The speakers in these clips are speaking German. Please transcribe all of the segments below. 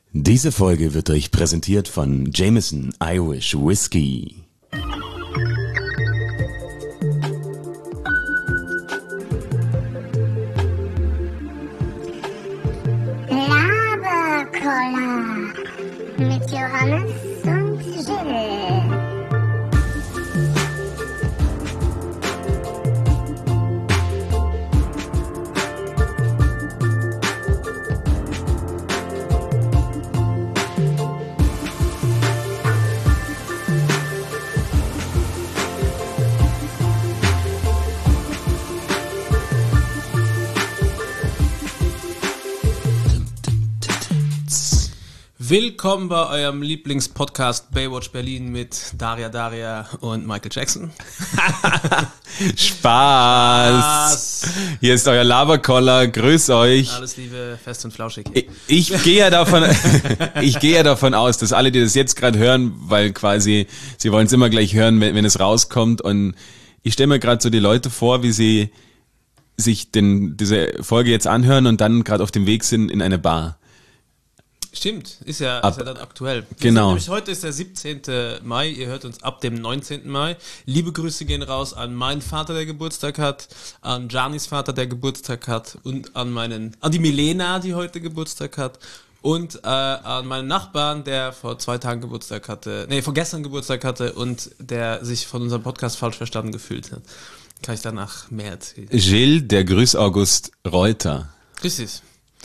Diese Folge wird euch präsentiert von Jameson Irish Whiskey. Laberkoller mit Johannes und Jill. Willkommen bei eurem Lieblingspodcast Baywatch Berlin mit Daria und Michael Jackson. Spaß! Hier ist euer Laberkoller, grüß euch. Alles Liebe, fest und flauschig. Ich gehe ja davon aus, dass alle, die das jetzt gerade hören, weil quasi, sie wollen es immer gleich hören, wenn es rauskommt, und ich stelle mir gerade so die Leute vor, wie sie sich diese Folge jetzt anhören und dann gerade auf dem Weg sind in eine Bar. Stimmt, ist ja dann aktuell. Genau. Heute ist der 17. Mai, ihr hört uns ab dem 19. Mai. Liebe Grüße gehen raus an meinen Vater, der Geburtstag hat, an Janis Vater, der Geburtstag hat, und an die Milena, die heute Geburtstag hat, und an meinen Nachbarn, der vor gestern Geburtstag hatte und der sich von unserem Podcast falsch verstanden gefühlt hat. Kann ich danach mehr erzählen. Gilles, der Grüß August Reuter. Richtig.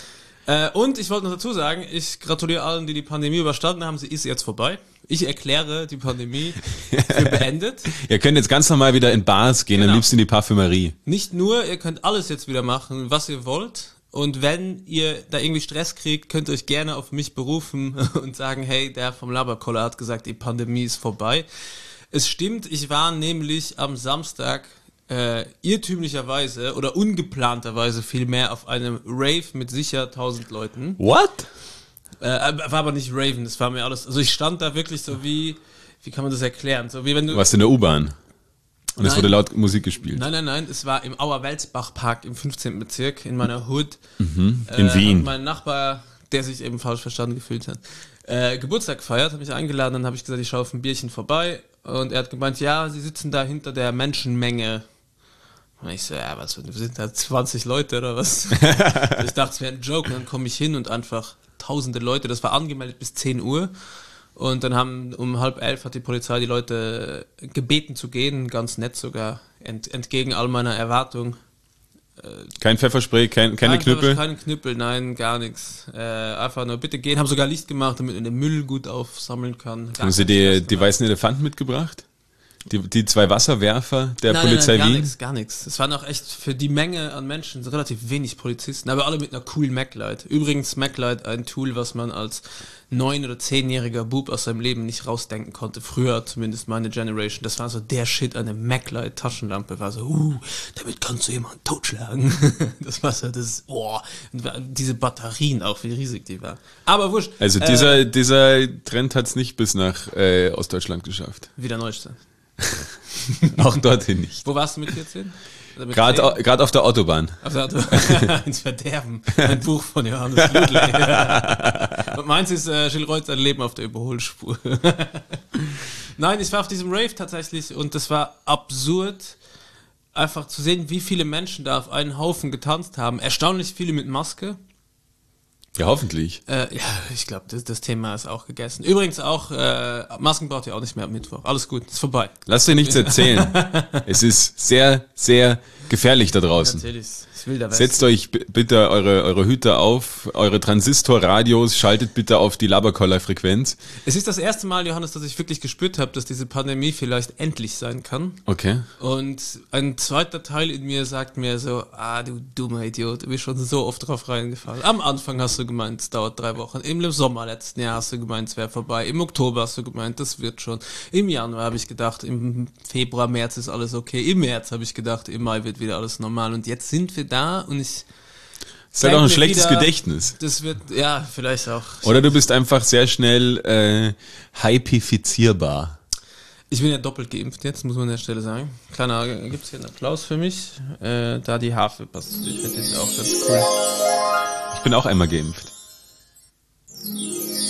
Und ich wollte noch dazu sagen, ich gratuliere allen, die die Pandemie überstanden haben. Sie ist jetzt vorbei. Ich erkläre die Pandemie für beendet. Ihr könnt jetzt ganz normal wieder in Bars gehen, Genau. Am liebsten in die Parfümerie. Nicht nur, ihr könnt alles jetzt wieder machen, was ihr wollt. Und wenn ihr da irgendwie Stress kriegt, könnt ihr euch gerne auf mich berufen und sagen, hey, der vom Laberkoller hat gesagt, die Pandemie ist vorbei. Es stimmt, ich war nämlich am Samstag irrtümlicherweise oder ungeplanterweise vielmehr auf einem Rave mit sicher 1000 Leuten. What? War aber nicht Raven, das war mir alles, also ich stand da wirklich so wie kann man das erklären? So wie wenn Du warst in der U-Bahn und es wurde laut Musik gespielt. Nein, es war im Auer-Welsbach-Park im 15. Bezirk in meiner Hood. In Wien. Mein Nachbar, der sich eben falsch verstanden gefühlt hat, Geburtstag gefeiert, hat mich eingeladen, dann habe ich gesagt, ich schaue auf ein Bierchen vorbei, und er hat gemeint, ja, sie sitzen da hinter der Menschenmenge. Und ich so, ja, wir sind da 20 Leute oder was? Ich dachte, es wäre ein Joke, und dann komme ich hin und einfach tausende Leute, das war angemeldet bis 10 Uhr, und dann um 10:30 hat die Polizei die Leute gebeten zu gehen, ganz nett sogar, entgegen all meiner Erwartung. Kein Pfefferspray, keine Knüppel? Keine Knüppel, nein, gar nichts. Einfach nur bitte gehen, haben sogar Licht gemacht, damit man den Müll gut aufsammeln kann. Haben sie die weißen Elefanten mitgebracht? Die 2 Wasserwerfer der Nein, Polizei nein, Wien? gar nichts. Es waren auch echt für die Menge an Menschen so relativ wenig Polizisten, aber alle mit einer coolen Mac-Light. Übrigens, Mac-Light, ein Tool, was man als 9- oder 10-jähriger Bub aus seinem Leben nicht rausdenken konnte. Früher zumindest meine Generation. Das war so der Shit, eine Mac-Light-Taschenlampe. War so, damit kannst du jemanden totschlagen. Das war so diese Batterien auch, wie riesig die war. Aber wurscht. Also dieser Trend hat es nicht bis nach Ostdeutschland geschafft. Wieder Neustadt. Auch dorthin nicht. Wo warst du mit 14? Gerade auf der Autobahn. Auf der Autobahn. Ins Verderben. Ein Buch von Johannes Ludley. Und meins ist Gilles Reuter, ein Leben auf der Überholspur. Nein, ich war auf diesem Rave tatsächlich, und das war absurd, einfach zu sehen, wie viele Menschen da auf einen Haufen getanzt haben. Erstaunlich viele mit Maske. Ja, hoffentlich. Ja, ich glaube, das Thema ist auch gegessen. Übrigens auch, Masken braucht ihr auch nicht mehr am Mittwoch. Alles gut, ist vorbei. Lass dir nichts erzählen. Es ist sehr, sehr gefährlich da draußen. Natürlich, ich will da was. Setzt euch bitte eure Hüte auf, eure Transistorradios, schaltet bitte auf die Laberkoller-Frequenz. Es ist das erste Mal, Johannes, dass ich wirklich gespürt habe, dass diese Pandemie vielleicht endlich sein kann. Okay. Und ein zweiter Teil in mir sagt mir so, du dummer Idiot, du bist schon so oft drauf reingefallen. Am Anfang hast du gemeint, es dauert 3 Wochen. Im Sommer letzten Jahr hast du gemeint, es wäre vorbei. Im Oktober hast du gemeint, das wird schon. Im Januar habe ich gedacht, im Februar, März ist alles okay. Im März habe ich gedacht, im Mai wird wieder alles normal. Und jetzt sind wir da, und ich... Das ist halt auch ein schlechtes Gedächtnis. Das wird, ja, vielleicht auch. Oder du bist einfach sehr schnell hypifizierbar. Ich bin ja doppelt geimpft jetzt, muss man an der Stelle sagen. Kleiner, gibt's hier einen Applaus für mich? Da die Harfe passt. Ich finde das auch ganz cool. Ich bin auch einmal geimpft.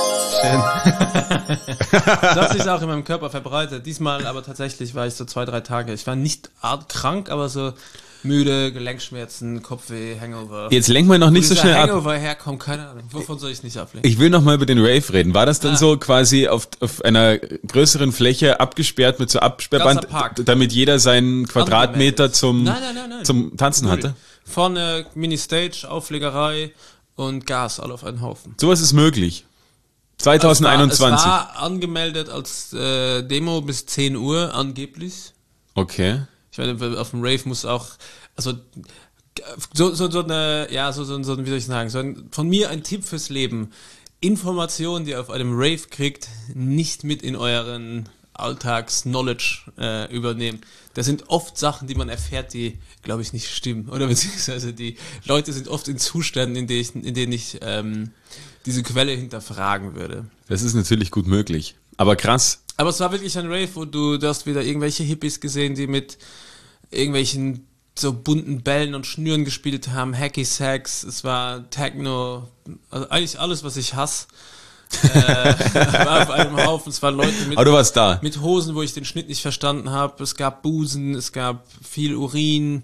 Schön. Das hat sich auch in meinem Körper verbreitet. Diesmal aber tatsächlich war ich so 2-3 Tage. Ich war nicht arg krank, aber so müde, Gelenkschmerzen, Kopfweh, Hangover. Jetzt lenken wir noch nicht Wo so dieser schnell ab. Hangover herkommt, keine Ahnung. Wovon soll ich nicht ablenken? Ich will noch mal über den Rave reden. War das dann so quasi auf einer größeren Fläche abgesperrt mit so Absperrband, Ganzer Park. damit jeder seinen Quadratmeter Nein. zum Tanzen hatte? Vorne Mini-Stage, Auflegerei und Gas, alle auf einen Haufen. Sowas ist möglich. 2021. Es war angemeldet als Demo bis 10 Uhr angeblich. Okay. Ich meine, auf dem Rave muss auch, also so eine, ja, so wie soll ich sagen, von mir ein Tipp fürs Leben. Informationen, die ihr auf einem Rave kriegt, nicht mit in euren Alltags-Knowledge übernehmen. Das sind oft Sachen, die man erfährt, die, glaube ich, nicht stimmen. Oder beziehungsweise die Leute sind oft in Zuständen, in denen ich diese Quelle hinterfragen würde. Das ist natürlich gut möglich. Aber krass. Aber es war wirklich ein Rave, wo du hast wieder irgendwelche Hippies gesehen, die mit irgendwelchen so bunten Bällen und Schnüren gespielt haben, Hacky Sacks, es war Techno, also eigentlich alles, was ich hasse. War auf einem Haufen, es waren Leute Aber du warst da. mit Hosen, wo ich den Schnitt nicht verstanden habe, es gab Busen, es gab viel Urin,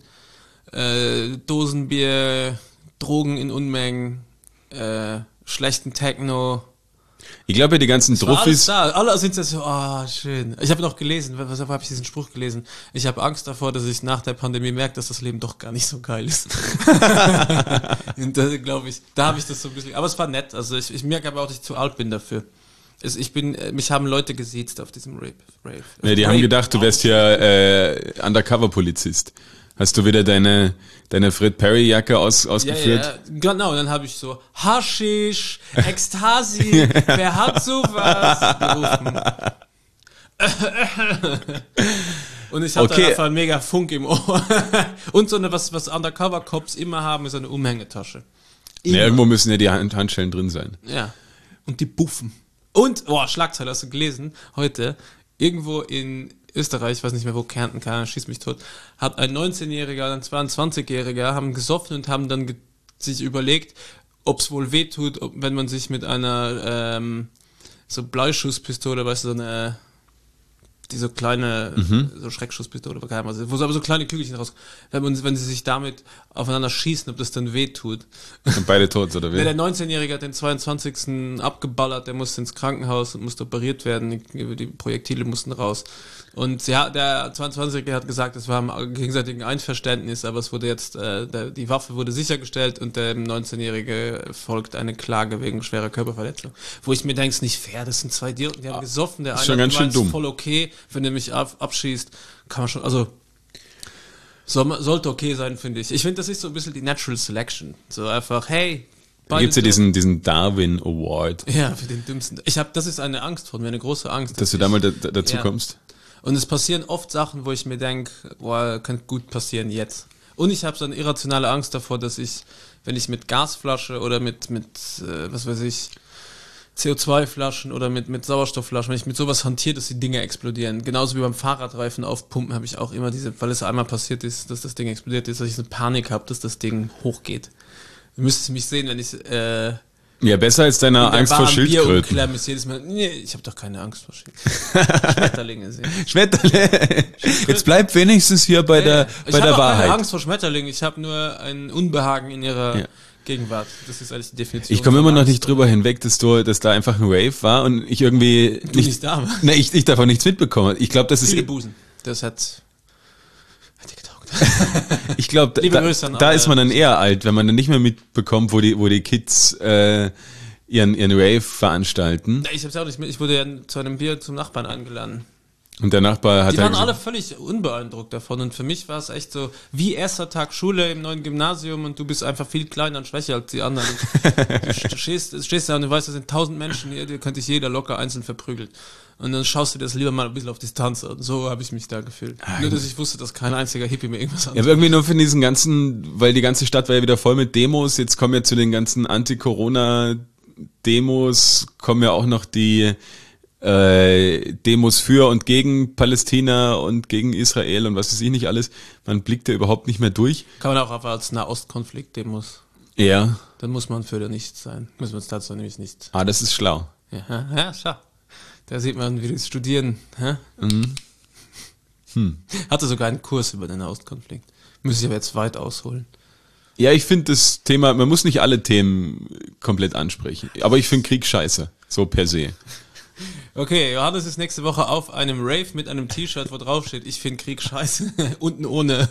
Dosenbier, Drogen in Unmengen, schlechten Techno. Ich glaube, die ganzen War alles Druffis. da. Alle sind so, oh, schön. Ich habe noch gelesen, wo habe ich diesen Spruch gelesen? Ich habe Angst davor, dass ich nach der Pandemie merke, dass das Leben doch gar nicht so geil ist. Und da glaube ich, da habe ich das so ein bisschen, aber es war nett. Also ich merke aber auch, dass ich zu alt bin dafür. Mich haben Leute gesiezt auf diesem Rave. Ja, die haben gedacht, du wärst ja Undercover-Polizist. Hast du wieder deine Fred Perry-Jacke ausgeführt? Ja, genau. Und dann habe ich so Haschisch, Ekstasi, wer hat sowas gerufen? Und ich habe dann einfach einen mega Funk im Ohr. Und so eine, was Undercover-Cops immer haben, ist eine Umhängetasche. Ja, irgendwo müssen ja die Handschellen drin sein. Ja. Und die buffen. Und, Schlagzeile hast du gelesen, heute, irgendwo in Österreich, ich weiß nicht mehr wo, Kärnten, schieß mich tot, hat ein 19-Jähriger, ein 22-Jähriger, haben gesoffen und haben dann sich überlegt, ob es wohl wehtut, wenn man sich mit einer so Bleischusspistole, weißt du, diese kleine so Schreckschusspistole, wo so aber so kleine Kügelchen raus, wenn sie sich damit aufeinander schießen, ob das dann wehtut. Und beide tot, oder wie? Der 19-Jährige hat den 22. abgeballert, der musste ins Krankenhaus und musste operiert werden, die Projektile mussten raus. Und ja, der 22-Jährige hat gesagt, es war im gegenseitigen Einverständnis, aber es wurde jetzt, die Waffe wurde sichergestellt und dem 19-Jährige folgt eine Klage wegen schwerer Körperverletzung. Wo ich mir denke, es ist nicht fair, das sind zwei Idioten, die haben gesoffen, der eine schon ganz schön dumm. voll okay, wenn er mich abschießt, kann man schon, also sollte okay sein, finde ich. Ich finde, das ist so ein bisschen die Natural Selection. So einfach, hey, da gibt's ja diesen Darwin Award. Ja, für den Dümmsten. Das ist eine Angst von mir, eine große Angst. Dass du da mal dazu kommst. Und es passieren oft Sachen, wo ich mir denke, kann gut passieren jetzt. Und ich habe so eine irrationale Angst davor, dass ich, wenn ich mit Gasflasche oder mit was weiß ich, CO2-Flaschen oder mit Sauerstoffflaschen, wenn ich mit sowas hantiere, dass die Dinge explodieren. Genauso wie beim Fahrradreifen aufpumpen habe ich auch immer weil es einmal passiert ist, dass das Ding explodiert ist, dass ich so eine Panik habe, dass das Ding hochgeht. Du müsstest mich sehen, wenn ich ja, besser als deine Angst vor Schildkröten. Jedes Mal, nee, ich habe doch keine Angst vor Schildkröten. Schmetterlinge sehen. Schmetterlinge. Jetzt bleib wenigstens hier bei der Wahrheit. Ich habe keine Angst vor Schmetterlingen, ich habe nur ein Unbehagen in ihrer Gegenwart. Das ist alles die Definition. Ich komme immer noch nicht drüber hinweg, dass da einfach ein Rave war und ich irgendwie nicht da war. Ne, ich davon nichts mitbekomme. Ich glaube, das ist viele Busen. Das hat dir getaugt. Ich glaube, da ist man dann eher alt, wenn man dann nicht mehr mitbekommt, wo die Kids ihren Rave veranstalten. Ich hab's auch nicht mit. Ich wurde ja zu einem Bier zum Nachbarn eingeladen. Und der Nachbar hat Die waren alle völlig unbeeindruckt davon und für mich war es echt so wie erster Tag Schule im neuen Gymnasium und du bist einfach viel kleiner und schwächer als die anderen. Du stehst da und du weißt, da sind 1000 Menschen hier, dir könnte sich jeder locker einzeln verprügelt. Und dann schaust du dir das lieber mal ein bisschen auf Distanz an. So habe ich mich da gefühlt. Nur, dass ich wusste, dass kein einziger Hippie mir irgendwas Ja, aber irgendwie nur für diesen ganzen, weil die ganze Stadt war ja wieder voll mit Demos, jetzt kommen ja zu den ganzen Anti-Corona-Demos, kommen ja auch noch die Demos für und gegen Palästina und gegen Israel und was weiß ich nicht alles. Man blickt da überhaupt nicht mehr durch. Kann man auch als Nahostkonflikt-Demos. Ja. Dann muss man für nicht sein. Müssen wir uns dazu nämlich nicht. Ah, das ist schlau. Ja, schau. Da sieht man, wie das Studieren. Hä? Hatte sogar einen Kurs über den Nahostkonflikt. Müsste ich aber jetzt weit ausholen. Ja, ich finde das Thema, man muss nicht alle Themen komplett ansprechen. Aber ich finde Krieg scheiße. So per se. Okay, Johannes ist nächste Woche auf einem Rave mit einem T-Shirt, wo drauf steht, ich finde Krieg scheiße. Unten ohne.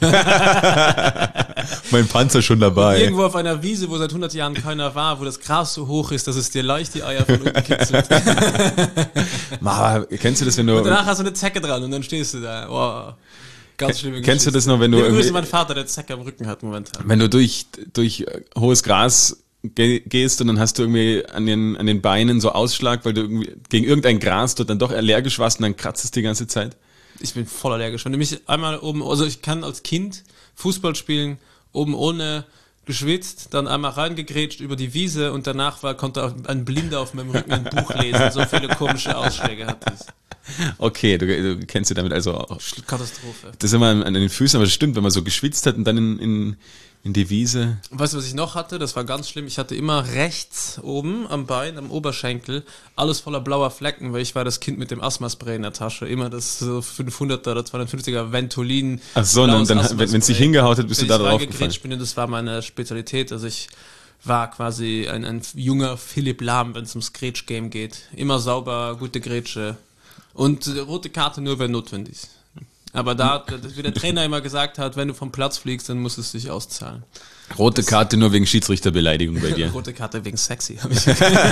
Mein Panzer schon dabei. Irgendwo auf einer Wiese, wo seit 100 Jahren keiner war, wo das Gras so hoch ist, dass es dir leicht die Eier von unten kitzelt. Kennst du das, wenn du... Und danach hast du eine Zecke dran und dann stehst du da. Oh, ganz schlimme Kennst du Geschichte. das noch, wenn du... Liebe Grüße irgendwie- mein Vater, der Zecke am Rücken hat momentan. Wenn du durch hohes Gras gehst und dann hast du irgendwie an den Beinen so Ausschlag, weil du irgendwie gegen irgendein Gras dort dann doch allergisch warst und dann kratzt es die ganze Zeit. Ich bin voll allergisch. Wenn du mich einmal oben, also ich kann als Kind Fußball spielen, oben ohne geschwitzt, dann einmal reingegrätscht über die Wiese und danach konnte ein Blinder auf meinem Rücken ein Buch lesen. So viele komische Ausschläge hatte ich. Okay, du kennst dich damit also auch. Katastrophe. Das ist immer an den Füßen, aber das stimmt, wenn man so geschwitzt hat und dann in die Wiese. Weißt du, was ich noch hatte? Das war ganz schlimm. Ich hatte immer rechts oben am Bein, am Oberschenkel, alles voller blauer Flecken, weil ich war das Kind mit dem Asthma-Spray in der Tasche. Immer das so 500er oder 250er Ventolin. Ach so, und dann, wenn es dich hingehaut hat, bist du da drauf gefallen. Bin, und das war meine Spezialität. Also ich war quasi ein junger Philipp Lahm, wenn es ums Grätsch-Game geht. Immer sauber, gute Grätsche. Und rote Karte nur, wenn notwendig. Aber wie der Trainer immer gesagt hat, wenn du vom Platz fliegst, dann muss es sich auszahlen. Rote Karte nur wegen Schiedsrichterbeleidigung bei dir. Rote Karte wegen sexy. Jetzt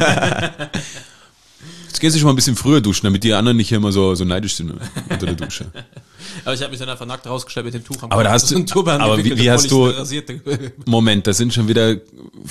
gehst du schon mal ein bisschen früher duschen, damit die anderen nicht hier immer so neidisch sind unter der Dusche. Aber ich habe mich dann einfach nackt rausgestellt mit dem Tuch am Aber da Kopf. hast du- So ein Turban aber gewickelt, wie obwohl hast ich du- eine rasierte- Moment, da sind schon wieder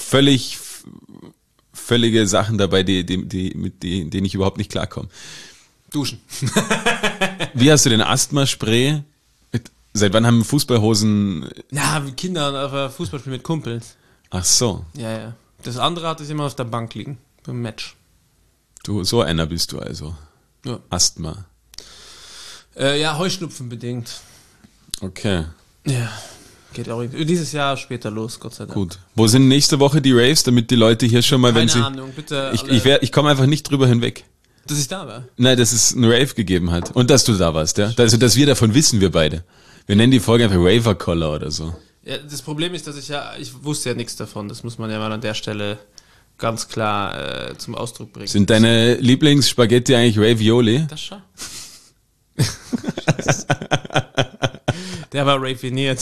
völlige Sachen dabei, mit denen ich überhaupt nicht klarkomme. Duschen. Wie hast du den Asthma-Spray? Seit wann haben Fußballhosen... Ja, wie Kinder auf Fußballspiel mit Kumpels. Ach so, Ja. Das andere hatte ich immer auf der Bank liegen. Beim Match. so einer bist du also. Ja. Asthma. Ja, Heuschnupfen bedingt. Okay, Ja. Geht auch dieses Jahr später los, Gott sei Dank. gut. Wo sind nächste Woche die Raves, damit die Leute hier schon mal, wenn Keine sie... Ahnung, bitte. Ich komme einfach nicht drüber hinweg. dass ich da war. Nein, dass es einen Rave gegeben hat. Und dass du da warst, ja? Also, dass wir davon wissen, wir beide. Wir nennen die Folge einfach Raver Collar oder so. Ja, das Problem ist, dass ich wusste ja nichts davon. Das muss man ja mal an der Stelle ganz klar zum Ausdruck bringen. Sind deine Lieblingsspaghetti eigentlich Ravioli? das schon? Scheiße. Der war raviniert.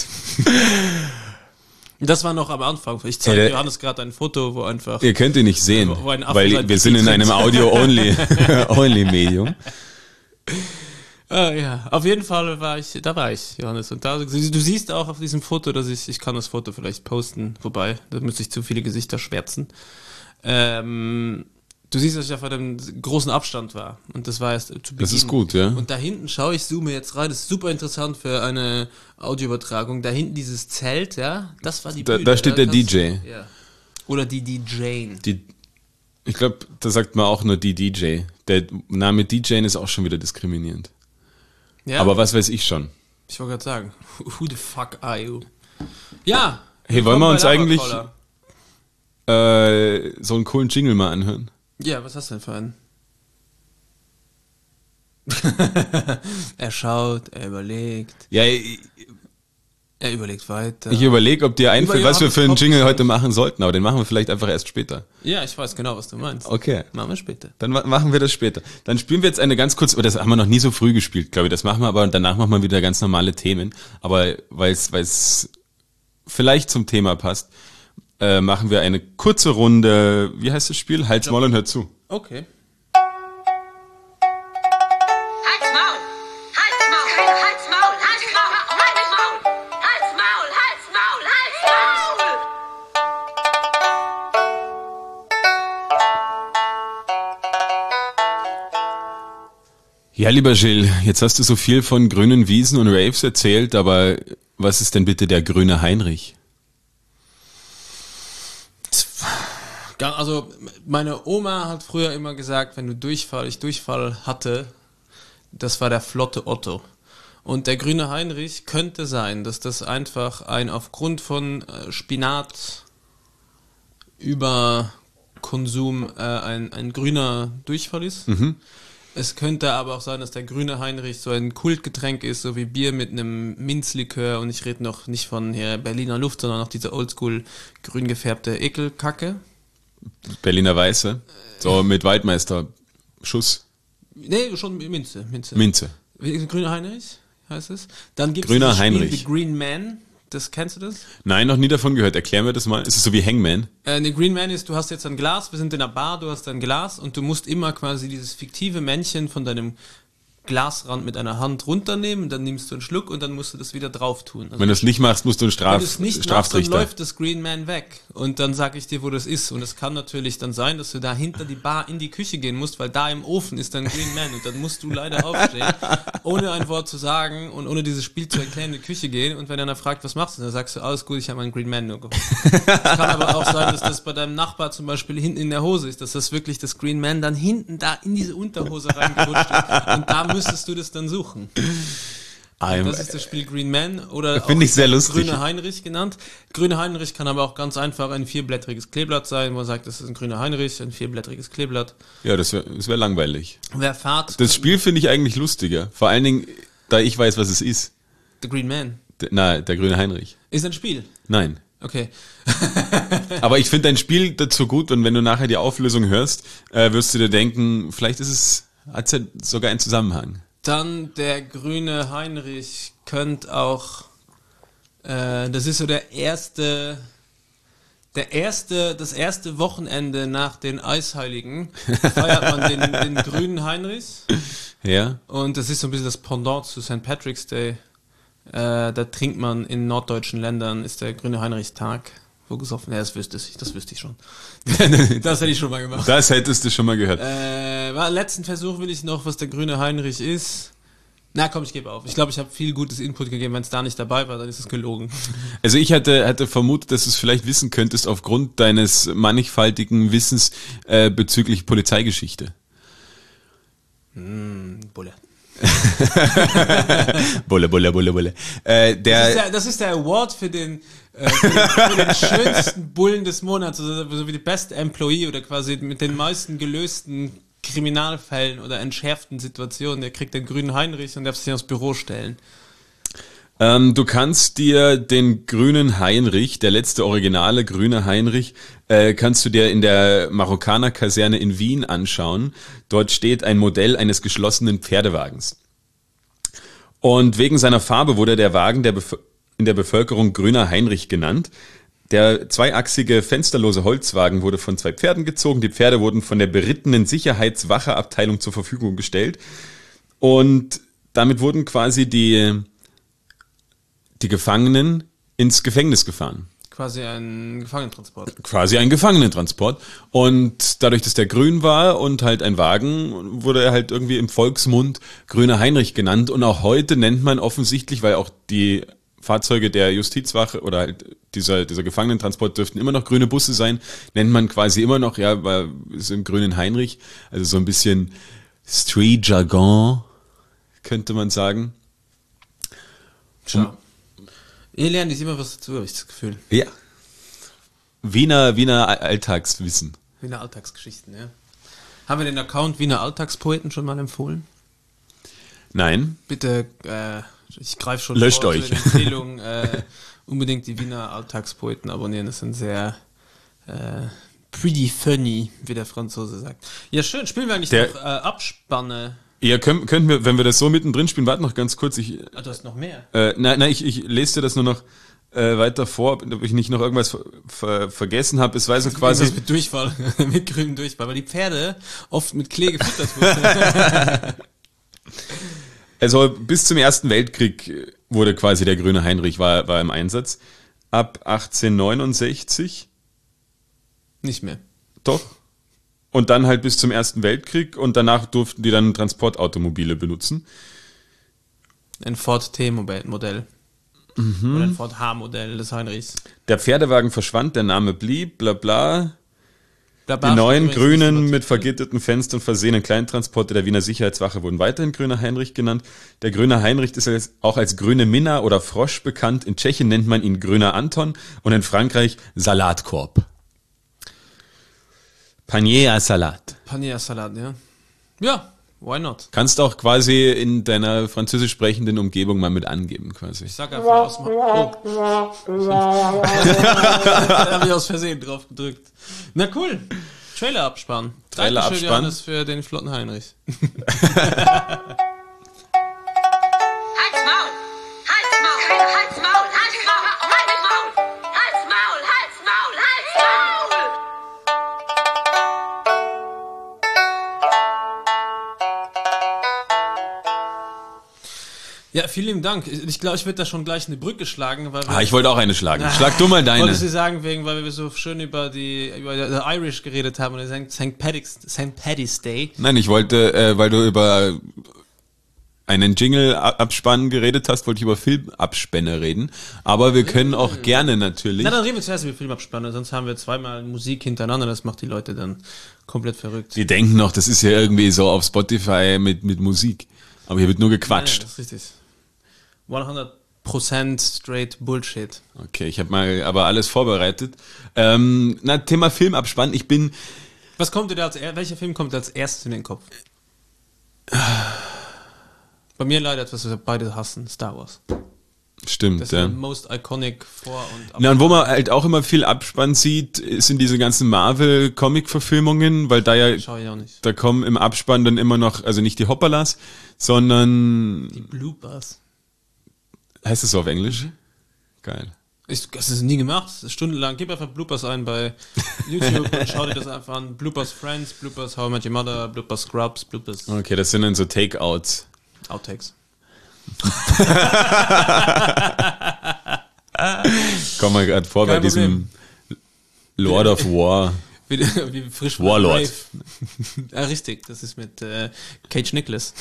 Das war noch am Anfang. Ich zeige Ja, Johannes gerade ein Foto, wo einfach... Ihr könnt ihn nicht sehen, Wo ein Affe weil sein wir sind in Pipi einem Audio-Only-Medium. ja, auf jeden Fall war ich, Johannes. Und du siehst auch auf diesem Foto, dass ich kann das Foto vielleicht posten, wobei, da müsste ich zu viele Gesichter schwärzen. Du siehst, dass ich auf einem großen Abstand war. Und das war erst zu Beginn. Das ist gut, ja. Und da hinten zoome jetzt rein, das ist super interessant für eine Audioübertragung. Da hinten dieses Zelt, ja, das war die Bühne. Da steht der kannst- DJ. Ja. Oder die DJ. Ich glaube, da sagt man auch nur die DJ. Der Name DJ ist auch schon wieder diskriminierend. Ja, Aber was weiß ich schon. ich wollte gerade sagen, who the fuck are you? Ja. Hey, wollen wir uns willkommen bei eigentlich Labercaller. so einen coolen Jingle mal anhören? Ja, was hast du denn für einen? Er schaut, er überlegt, Ja, er überlegt weiter. ich überlege, ob dir einfällt, Über was wir für einen Johannes Jingle Kopf- heute machen sollten, aber den machen wir vielleicht einfach erst später. Ja, ich weiß genau, was du meinst. Okay. Machen wir später. Dann machen wir das später. Dann spielen wir jetzt eine ganz kurz, das haben wir noch nie so früh gespielt, glaube ich. Das machen wir aber und danach machen wir wieder ganz normale Themen. Aber weil es vielleicht zum Thema passt, machen wir eine kurze Runde, wie heißt das Spiel? Halt's Maul und hör zu. Okay. Halt's Maul! Halt's Maul! Halt's Maul! Halt's Maul! Halt's Maul! Halt's Maul! Halt's Maul! Halt's Maul! Ja, lieber Gilles, jetzt hast du so viel von grünen Wiesen und Raves erzählt, aber was ist denn bitte der grüne Heinrich? Also, meine Oma hat früher immer gesagt, wenn du ich Durchfall hatte, das war der flotte Otto. Und der grüne Heinrich könnte sein, dass das einfach ein aufgrund von Spinat Überkonsum ein grüner Durchfall ist. Es könnte aber auch sein, dass der grüne Heinrich so ein Kultgetränk ist, so wie Bier mit einem Minzlikör. Und ich rede noch nicht von hier Berliner Luft, sondern noch diese oldschool grün gefärbte Ekelkacke. Berliner Weiße. So mit Waldmeister Schuss. Nee, schon Minze. Minze. Grüner Heinrich heißt es. Dann gibt es Grüner das Spiel Heinrich. The Green Man. Kennst du das? Nein, noch nie davon gehört. Erklär mir das mal. Ist es so wie Hangman? Ne, Green Man ist, du hast jetzt ein Glas, wir sind in einer Bar, du hast ein Glas und du musst immer quasi dieses fiktive Männchen von deinem Glasrand mit einer Hand runternehmen, dann nimmst du einen Schluck und dann musst du das wieder drauf tun. Also Wenn du es nicht machst, musst du einen wenn du es nicht machst, dann Straftrichter. läuft das Green Man weg. Und dann sag ich dir, wo das ist. Und es kann natürlich dann sein, dass du da hinter die Bar in die Küche gehen musst, weil da im Ofen ist dann Green Man. Und dann musst du leider aufstehen, ohne ein Wort zu sagen und ohne dieses Spiel zu erklären, in die Küche gehen. Und wenn einer fragt, was machst du, dann sagst du, alles gut, ich habe einen Green Man nur geholt. Es kann aber auch sein, dass das bei deinem Nachbar zum Beispiel hinten in der Hose ist, dass das wirklich das Green Man dann hinten da in diese Unterhose reingerutscht ist. Und da müsstest du das dann suchen. Das ist das Spiel Green Man oder auch Finde ich sehr lustig. Grüner Heinrich genannt. Grüner Heinrich kann aber auch ganz einfach ein 4-blättriges Kleeblatt sein, wo man sagt, das ist ein grüner Heinrich, ein 4-blättriges Kleeblatt. Ja, das wär langweilig. Wer fahrt? Das Spiel finde ich eigentlich lustiger. Vor allen Dingen, da ich weiß, was es ist. The Green Man. Der grüne Heinrich. Ist ein Spiel. Nein. Okay. Aber ich finde dein Spiel dazu gut und wenn du nachher die Auflösung hörst, wirst du dir denken, vielleicht hat es ja sogar einen Zusammenhang. Dann der grüne Heinrich könnte auch, das ist so das erste Wochenende nach den Eisheiligen, feiert man den grünen Heinrich. Ja. Und das ist so ein bisschen das Pendant zu St. Patrick's Day. Da trinkt man in norddeutschen Ländern, ist der grüne Heinrichstag, wo gesoffen. Ja, das wüsste ich schon. Das hätte ich schon mal gemacht. Das hättest du schon mal gehört. Letzten Versuch will ich noch, was der grüne Heinrich ist. Na komm, ich gebe auf. Ich glaube, ich habe viel gutes Input gegeben. Wenn es da nicht dabei war, dann ist es gelogen. Also ich hatte vermutet, dass du es vielleicht wissen könntest aufgrund deines mannigfaltigen Wissens bezüglich Polizeigeschichte. Bulle. Bulle. Das ist der Award für den schönsten Bullen des Monats, also so wie die Best Employee oder quasi mit den meisten gelösten Kriminalfällen oder entschärften Situationen. Der kriegt den grünen Heinrich und darf sich aufs Büro stellen. Du kannst dir den grünen Heinrich, der letzte originale grüne Heinrich, kannst du dir in der Marokkaner-Kaserne in Wien anschauen. Dort steht ein Modell eines geschlossenen Pferdewagens. Und wegen seiner Farbe wurde der Wagen in der Bevölkerung grüner Heinrich genannt. Der zweiachsige, fensterlose Holzwagen wurde von 2 Pferden gezogen. Die Pferde wurden von der berittenen Sicherheitswacheabteilung zur Verfügung gestellt. Und damit wurden quasi die Gefangenen ins Gefängnis gefahren. Quasi ein Gefangenentransport. Und dadurch, dass der grün war und halt ein Wagen, wurde er halt irgendwie im Volksmund grüner Heinrich genannt. Und auch heute nennt man offensichtlich, weil auch die Fahrzeuge der Justizwache oder halt dieser Gefangenentransport dürften immer noch grüne Busse sein, nennt man quasi immer noch, ja, weil es im grünen Heinrich, also so ein bisschen Street-Jargon, könnte man sagen. Ciao. Ihr lernt nicht immer was dazu, habe ich das Gefühl. Ja. Wiener Alltagswissen. Wiener Alltagsgeschichten, ja. Haben wir den Account Wiener Alltagspoeten schon mal empfohlen? Nein. Bitte, ich greife schon Löscht vor euch. zur Empfehlung, unbedingt die Wiener Alltagspoeten abonnieren. Das sind sehr pretty funny, wie der Franzose sagt. Ja, schön. Spielen wir eigentlich noch Abspanne? Ja, könnten wir, wenn wir das so mittendrin spielen, warte noch ganz kurz. Du hast noch mehr. Nein, ich lese dir das nur noch weiter vor, ob ich nicht noch irgendwas vergessen habe. Es war so quasi mit Durchfall, mit grünem Durchfall, weil die Pferde oft mit Klee gefüttert wurden. Also bis zum Ersten Weltkrieg wurde quasi der grüne Heinrich war im Einsatz. Ab 1869 nicht mehr. Doch. Und dann halt bis zum Ersten Weltkrieg und danach durften die dann Transportautomobile benutzen. Ein Ford T-Modell. Oder ein Ford H-Modell des Heinrichs. Der Pferdewagen verschwand, der Name blieb, bla bla. Blabla Die neuen steht übrigens grünen, nicht mit vergitterten Fenstern versehenen Kleintransporte der Wiener Sicherheitswache wurden weiterhin grüner Heinrich genannt. Der grüne Heinrich ist auch als grüne Minna oder Frosch bekannt. In Tschechien nennt man ihn grüner Anton und in Frankreich Salatkorb. Panier à Salat. Panier-Salat, ja. Ja, why not? Kannst auch quasi in deiner französisch sprechenden Umgebung mal mit angeben, quasi. Ich sag einfach aus dem... Oh. Da habe ich aus Versehen drauf gedrückt. Na cool. Trailer absparen. Trailer Dankeschön, absparen. Johannes, für den flotten Heinrich. Halt's Maul! Halt's Maul! Keine Halt's Maul! Halt's Maul! Halt's Maul! Halt's Maul! Halt's Maul! Halt's Maul! Ja, vielen lieben Dank. Ich glaube, ich werde da schon gleich eine Brücke schlagen, weil wir... Ich wollte auch eine schlagen. Schlag du mal deine. Wollte Sie sagen, weil wir so schön über die Irish geredet haben und St. Paddy's Day. Nein, ich wollte, weil du über einen Jingle-Abspann geredet hast, wollte ich über Filmabspänne reden. Aber wir können auch gerne natürlich... Na, dann reden wir zuerst über Filmabspanne, sonst haben wir zweimal Musik hintereinander, das macht die Leute dann komplett verrückt. Die denken noch, das ist ja irgendwie so auf Spotify mit Musik. Aber hier wird nur gequatscht. Nein, das ist richtig. 100% straight Bullshit. Okay, ich habe mal aber alles vorbereitet. Thema Filmabspann. Ich bin... Was kommt dir da welcher Film kommt dir als erstes in den Kopf? Bei mir leider etwas, was wir beide hassen, Star Wars. Stimmt, Das ist ja. der most iconic vor- und Na, und wo man halt auch immer viel Abspann sieht, sind diese ganzen Marvel-Comic-Verfilmungen, weil da ja, Schau ich auch nicht. da kommen im Abspann dann immer noch, also nicht die Hoppalas, sondern, Die Bloopers. heißt das so auf Englisch? Geil. Das ist nie gemacht. Das ist stundenlang. Gib einfach Bloopers ein bei YouTube und schau dir das einfach an. Bloopers Friends, Bloopers How I Met Your Mother, Bloopers Scrubs, Bloopers Okay, das sind dann so Takeouts. Outtakes. Komm mal gerade vor bei Kein diesem Lord of War. Wie frisch von Warlord. Brave. Ja, richtig. Das ist mit Cage Nicholas.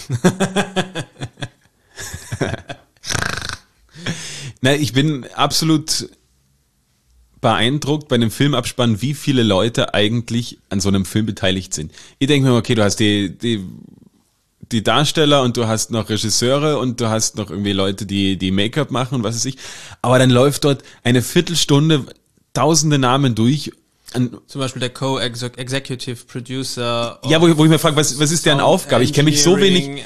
Na, ich bin absolut beeindruckt bei dem Filmabspann, wie viele Leute eigentlich an so einem Film beteiligt sind. Ich denke mir, okay, du hast die Darsteller und du hast noch Regisseure und du hast noch irgendwie Leute, die Make-up machen und was weiß ich. Aber dann läuft dort eine Viertelstunde tausende Namen durch. Zum Beispiel der Co-Executive Producer. Ja, wo ich mir frage, was ist deren Aufgabe? Ich kenne mich so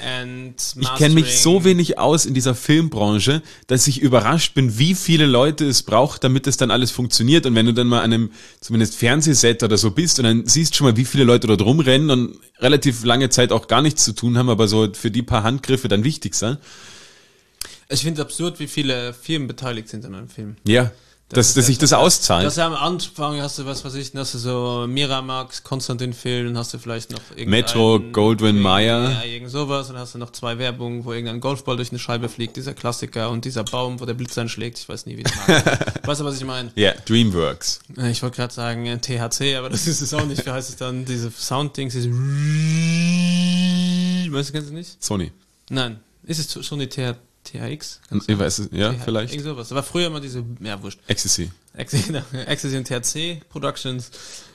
wenig aus in dieser Filmbranche, dass ich überrascht bin, wie viele Leute es braucht, damit es dann alles funktioniert. Und wenn du dann mal an einem zumindest Fernsehset oder so bist und dann siehst schon mal, wie viele Leute dort rumrennen und relativ lange Zeit auch gar nichts zu tun haben, aber so für die paar Handgriffe dann wichtig sein. Ich finde es absurd, wie viele Firmen beteiligt sind an einem Film. Ja, dass sich das auszahlt. Das ja am Anfang hast du hast du so Miramax, Konstantin-Film, hast du vielleicht noch Metro, Goldwyn Mayer. Ja, irgend sowas, und dann hast du noch zwei Werbungen, wo irgendein Golfball durch eine Scheibe fliegt, dieser Klassiker, und dieser Baum, wo der Blitz einschlägt, ich weiß nie, wie das mag. Weißt du, was ich meine? Ja, DreamWorks. Ich wollte gerade sagen THC, aber das ist es auch nicht. Wie heißt es dann? Diese Sounddings, diese weißt du, kennst du nicht? Sony. Nein. Ist es schon die THX? Ich weiß es, ja, TH vielleicht. Irgend sowas. Da war früher immer diese, ja, wurscht. Ecstasy. Ecstasy und THC Productions.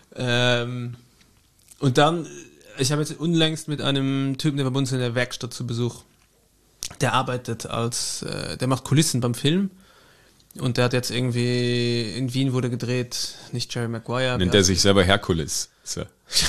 Und dann, ich habe jetzt unlängst mit einem Typen, der bei uns in der Werkstatt zu Besuch, der arbeitet der macht Kulissen beim Film. Und der hat jetzt irgendwie, in Wien wurde gedreht, nicht Jerry Maguire. Nennt er sich selber Herkules. So.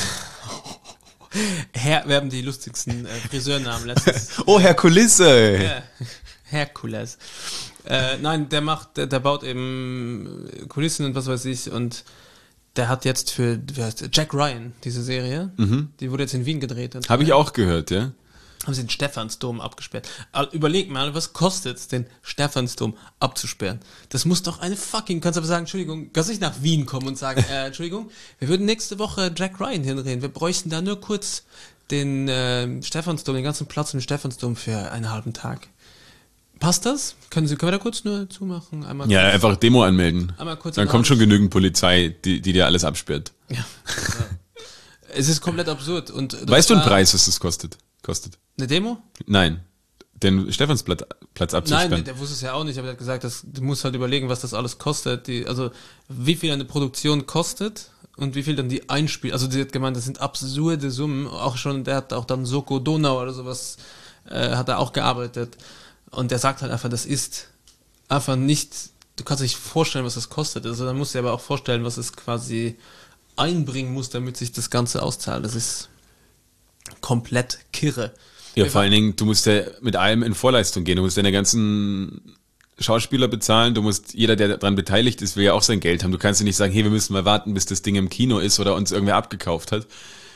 Wir haben die lustigsten Friseurnamen letztens. Oh, Herkulisse! Ja, Herkules. Nein, der baut eben Kulissen und was weiß ich, und der hat jetzt für Jack Ryan, diese Serie, die wurde jetzt in Wien gedreht. Habe ich auch gehört, ja. Haben sie den Stephansdom abgesperrt. Überleg mal, was kostet es, den Stephansdom abzusperren? Das muss doch kannst aber sagen, Entschuldigung, kannst nicht nach Wien kommen und sagen, Entschuldigung, wir würden nächste Woche Jack Ryan hinreden. Wir bräuchten da nur kurz den Stephansdom, den ganzen Platz im Stephansdom für einen halben Tag. Passt das? Können wir da kurz nur zumachen? Ja, einfach Demo anmelden. Einmal kurz Dann kommt schon genügend Polizei, die dir alles absperrt. Ja. Es ist komplett absurd. Und Weißt du einen Preis, was das kostet? Eine Demo? Nein. Den Stephansplatz abzusperren. Nein, der wusste es ja auch nicht, aber er hat gesagt, du musst halt überlegen, was das alles kostet. Also wie viel eine Produktion kostet und wie viel dann die Einspiel. Also die hat gemeint, das sind absurde Summen. Auch schon, der hat auch dann Soko Donau oder sowas, hat er auch gearbeitet. Und der sagt halt einfach, das ist einfach nicht, du kannst dir nicht vorstellen, was das kostet. Also dann musst du dir aber auch vorstellen, was es quasi einbringen muss, damit sich das Ganze auszahlt. Das ist komplett kirre. Ja, vor allen Dingen, du musst ja mit allem in Vorleistung gehen. Du musst deine ganzen Schauspieler bezahlen. Du musst, jeder, der daran beteiligt ist, will ja auch sein Geld haben. Du kannst ja nicht sagen, hey, wir müssen mal warten, bis das Ding im Kino ist oder uns irgendwer abgekauft hat.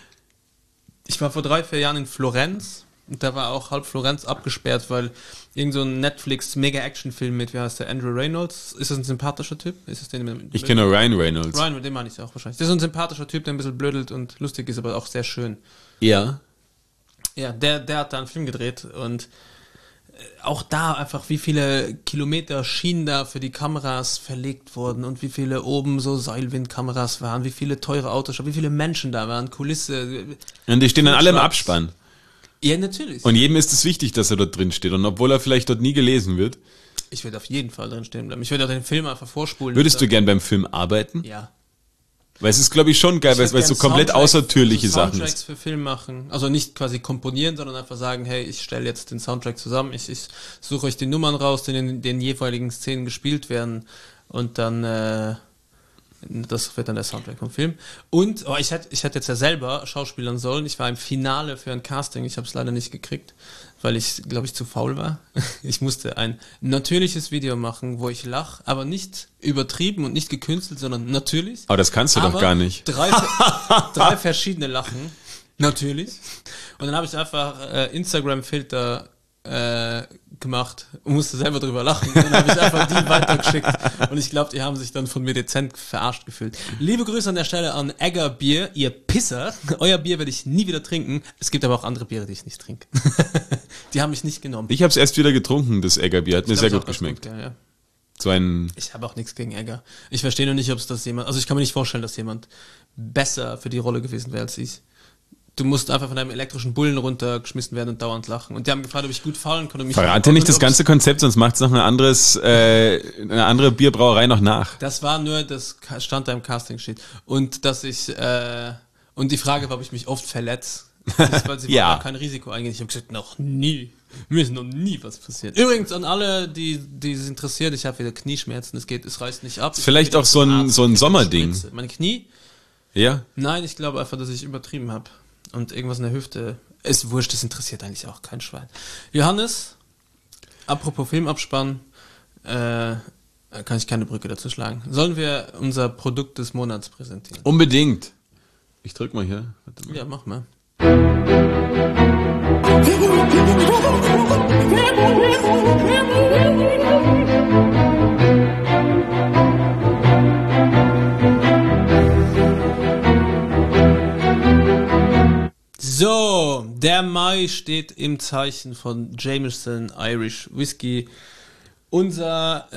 Ich war vor 3-4 Jahren in Florenz und da war auch halb Florenz abgesperrt, weil irgend so ein Netflix-Mega-Action-Film mit, wie heißt der, Andrew Reynolds. Ist das ein sympathischer Typ? Ist das den Ich kenne Ryan Reynolds. Ryan, mit dem meine ich es auch wahrscheinlich. Das ist so ein sympathischer Typ, der ein bisschen blödelt und lustig ist, aber auch sehr schön. Ja. Ja, der hat da einen Film gedreht und auch da einfach, wie viele Kilometer Schienen da für die Kameras verlegt wurden und wie viele oben so Seilwindkameras waren, wie viele teure Autos, wie viele Menschen da waren, Kulisse. Und die stehen dann alle im Abspann. Ja, natürlich. Und jedem ist es wichtig, dass er dort drin steht. Und obwohl er vielleicht dort nie gelesen wird. Ich würde auf jeden Fall drin stehen bleiben. Ich würde auch den Film einfach vorspulen. Würdest du gern beim Film arbeiten? Ja. Weil es ist, glaube ich, schon geil, weil es so komplett außertürliche Sachen Soundtracks ist. für Film machen. Also nicht quasi komponieren, sondern einfach sagen, hey, ich stelle jetzt den Soundtrack zusammen, ich suche euch die Nummern raus, die in den jeweiligen Szenen gespielt werden und dann das wird dann der Soundtrack vom Film. Und ich hätte jetzt ja selber schauspielern sollen. Ich war im Finale für ein Casting, ich habe es leider nicht gekriegt, weil ich, glaube ich, zu faul war. Ich musste ein natürliches Video machen, wo ich lache, aber nicht übertrieben und nicht gekünstelt, sondern natürlich. Aber das kannst du doch gar nicht. Drei verschiedene Lachen, natürlich. Und dann habe ich einfach Instagram-Filter gemacht und musste selber drüber lachen. Und dann habe ich einfach die weitergeschickt. Und ich glaube, die haben sich dann von mir dezent verarscht gefühlt. Liebe Grüße an der Stelle an Egger Bier, ihr Pisser. Euer Bier werde ich nie wieder trinken. Es gibt aber auch andere Biere, die ich nicht trinke. Die haben mich nicht genommen. Ich habe es erst wieder getrunken, das Eggerbier. Hat mir sehr gut auch ganz geschmeckt. Gut, ja. So ein... Ich habe auch nichts gegen Egger. Ich verstehe nur nicht, ob es das jemand... Also ich kann mir nicht vorstellen, dass jemand besser für die Rolle gewesen wäre als ich. Du musst einfach von einem elektrischen Bullen runtergeschmissen werden und dauernd lachen. Und die haben gefragt, ob ich gut faulen konnte. Verrate nicht das ganze Konzept, sonst macht es noch eine andere Bierbrauerei noch nach. Das war nur, das stand da im Casting-Sheet. Und dass ich, und die Frage war, ob ich mich oft verletze. Weil sie Ja. wollten kein Risiko eingehen. Ich habe gesagt, noch nie. Mir ist noch nie was passiert. Übrigens an alle, die es interessiert, ich habe wieder Knieschmerzen. Es reißt nicht ab. Vielleicht auch so ein Sommerding. Meine Knie? Ja? Nein, ich glaube einfach, dass ich übertrieben habe. Und irgendwas in der Hüfte. Ist wurscht, das interessiert eigentlich auch kein Schwein. Johannes, apropos Filmabspann, kann ich keine Brücke dazu schlagen. Sollen wir unser Produkt des Monats präsentieren? Unbedingt. Ich drück mal hier. Warte mal. Ja, mach mal. So, der Mai steht im Zeichen von Jameson Irish Whiskey. Unser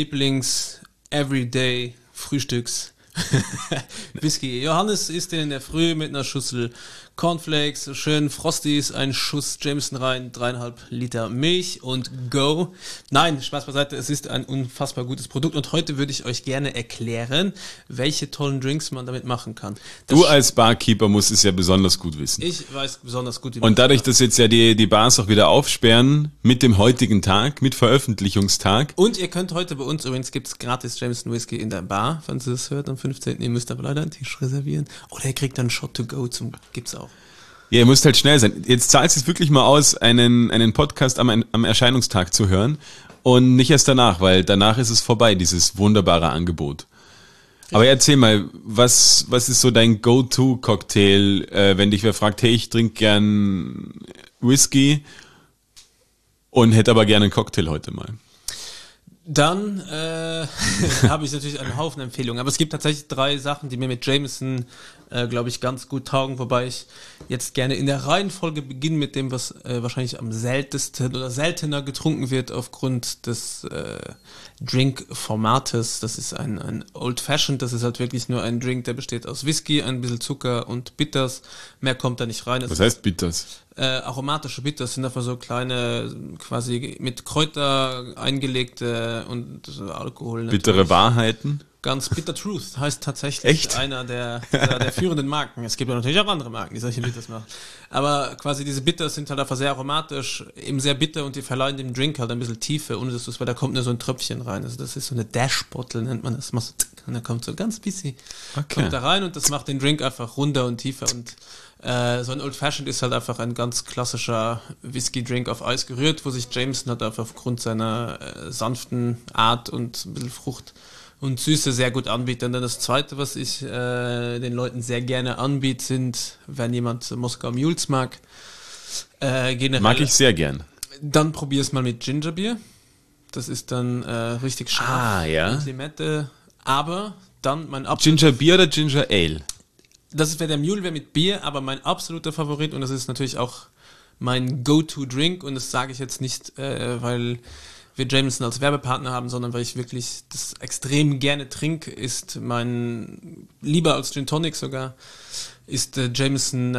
Lieblings-Everyday-Frühstücks Whisky. Johannes isst den in der Früh mit einer Schüssel Cornflakes, schön Frosties, ein Schuss Jameson rein, 3,5 Liter Milch und go. Nein, Spaß beiseite, es ist ein unfassbar gutes Produkt und heute würde ich euch gerne erklären, welche tollen Drinks man damit machen kann. Du als Barkeeper musst es ja besonders gut wissen. Ich weiß besonders gut, wie Und dadurch, dass jetzt ja die Bars auch wieder aufsperren, mit dem heutigen Tag, mit Veröffentlichungstag. Und ihr könnt heute bei uns, übrigens gibt es gratis Jameson Whisky in der Bar, falls ihr das hört, am 15. Ihr müsst aber leider einen Tisch reservieren. Oder ihr kriegt dann Shot to go gibt's auch. Ja, ihr müsst halt schnell sein. Jetzt zahlt es wirklich mal aus, einen Podcast am Erscheinungstag zu hören und nicht erst danach, weil danach ist es vorbei, dieses wunderbare Angebot. Aber erzähl mal, was ist so dein Go-To-Cocktail, wenn dich wer fragt, hey, ich trinke gern Whisky und hätte aber gerne einen Cocktail heute mal. Dann habe ich natürlich einen Haufen Empfehlungen, aber es gibt tatsächlich 3 Sachen, die mir mit Jameson, glaube ich, ganz gut taugen, wobei ich jetzt gerne in der Reihenfolge beginne mit dem, was wahrscheinlich am seltensten oder seltener getrunken wird aufgrund des Drink-Formates. Das ist ein Old Fashioned, das ist halt wirklich nur ein Drink, der besteht aus Whisky, ein bisschen Zucker und Bitters. Mehr kommt da nicht rein. Was heißt Bitters? Aromatische Bitters sind einfach so kleine, quasi mit Kräuter eingelegte und Alkohol. Bittere Wahrheiten? Ganz Bitter Truth heißt tatsächlich Echt? einer der führenden Marken. Es gibt ja natürlich auch andere Marken, die solche Bitters machen. Aber quasi diese Bitters sind halt einfach sehr aromatisch, eben sehr bitter und die verleihen dem Drink halt ein bisschen Tiefe, ohne dass du es, weil da kommt nur so ein Tröpfchen rein. Also das ist so eine Dash-Bottle, nennt man das. Machst du und da kommt so ganz bisschen kommt da rein und das macht den Drink einfach runder und tiefer und so ein Old Fashioned ist halt einfach ein ganz klassischer Whisky-Drink auf Eis gerührt, wo sich Jameson halt einfach aufgrund seiner sanften Art und ein bisschen Frucht und Süße sehr gut anbietet. Und dann das Zweite, was ich den Leuten sehr gerne anbiete, sind, wenn jemand Moskau Mules mag, generell, Mag ich sehr gern. dann probier es mal mit Gingerbier. Das ist dann richtig scharf Ja. und Limette. Aber dann mein absoluter Ginger Beer oder Ginger Ale? das wäre der Mule wäre mit Bier, aber mein absoluter Favorit und das ist natürlich auch mein Go-To-Drink und das sage ich jetzt nicht, weil wir Jameson als Werbepartner haben, sondern weil ich wirklich das extrem gerne trinke, ist mein, lieber als Gin Tonic sogar, ist Jameson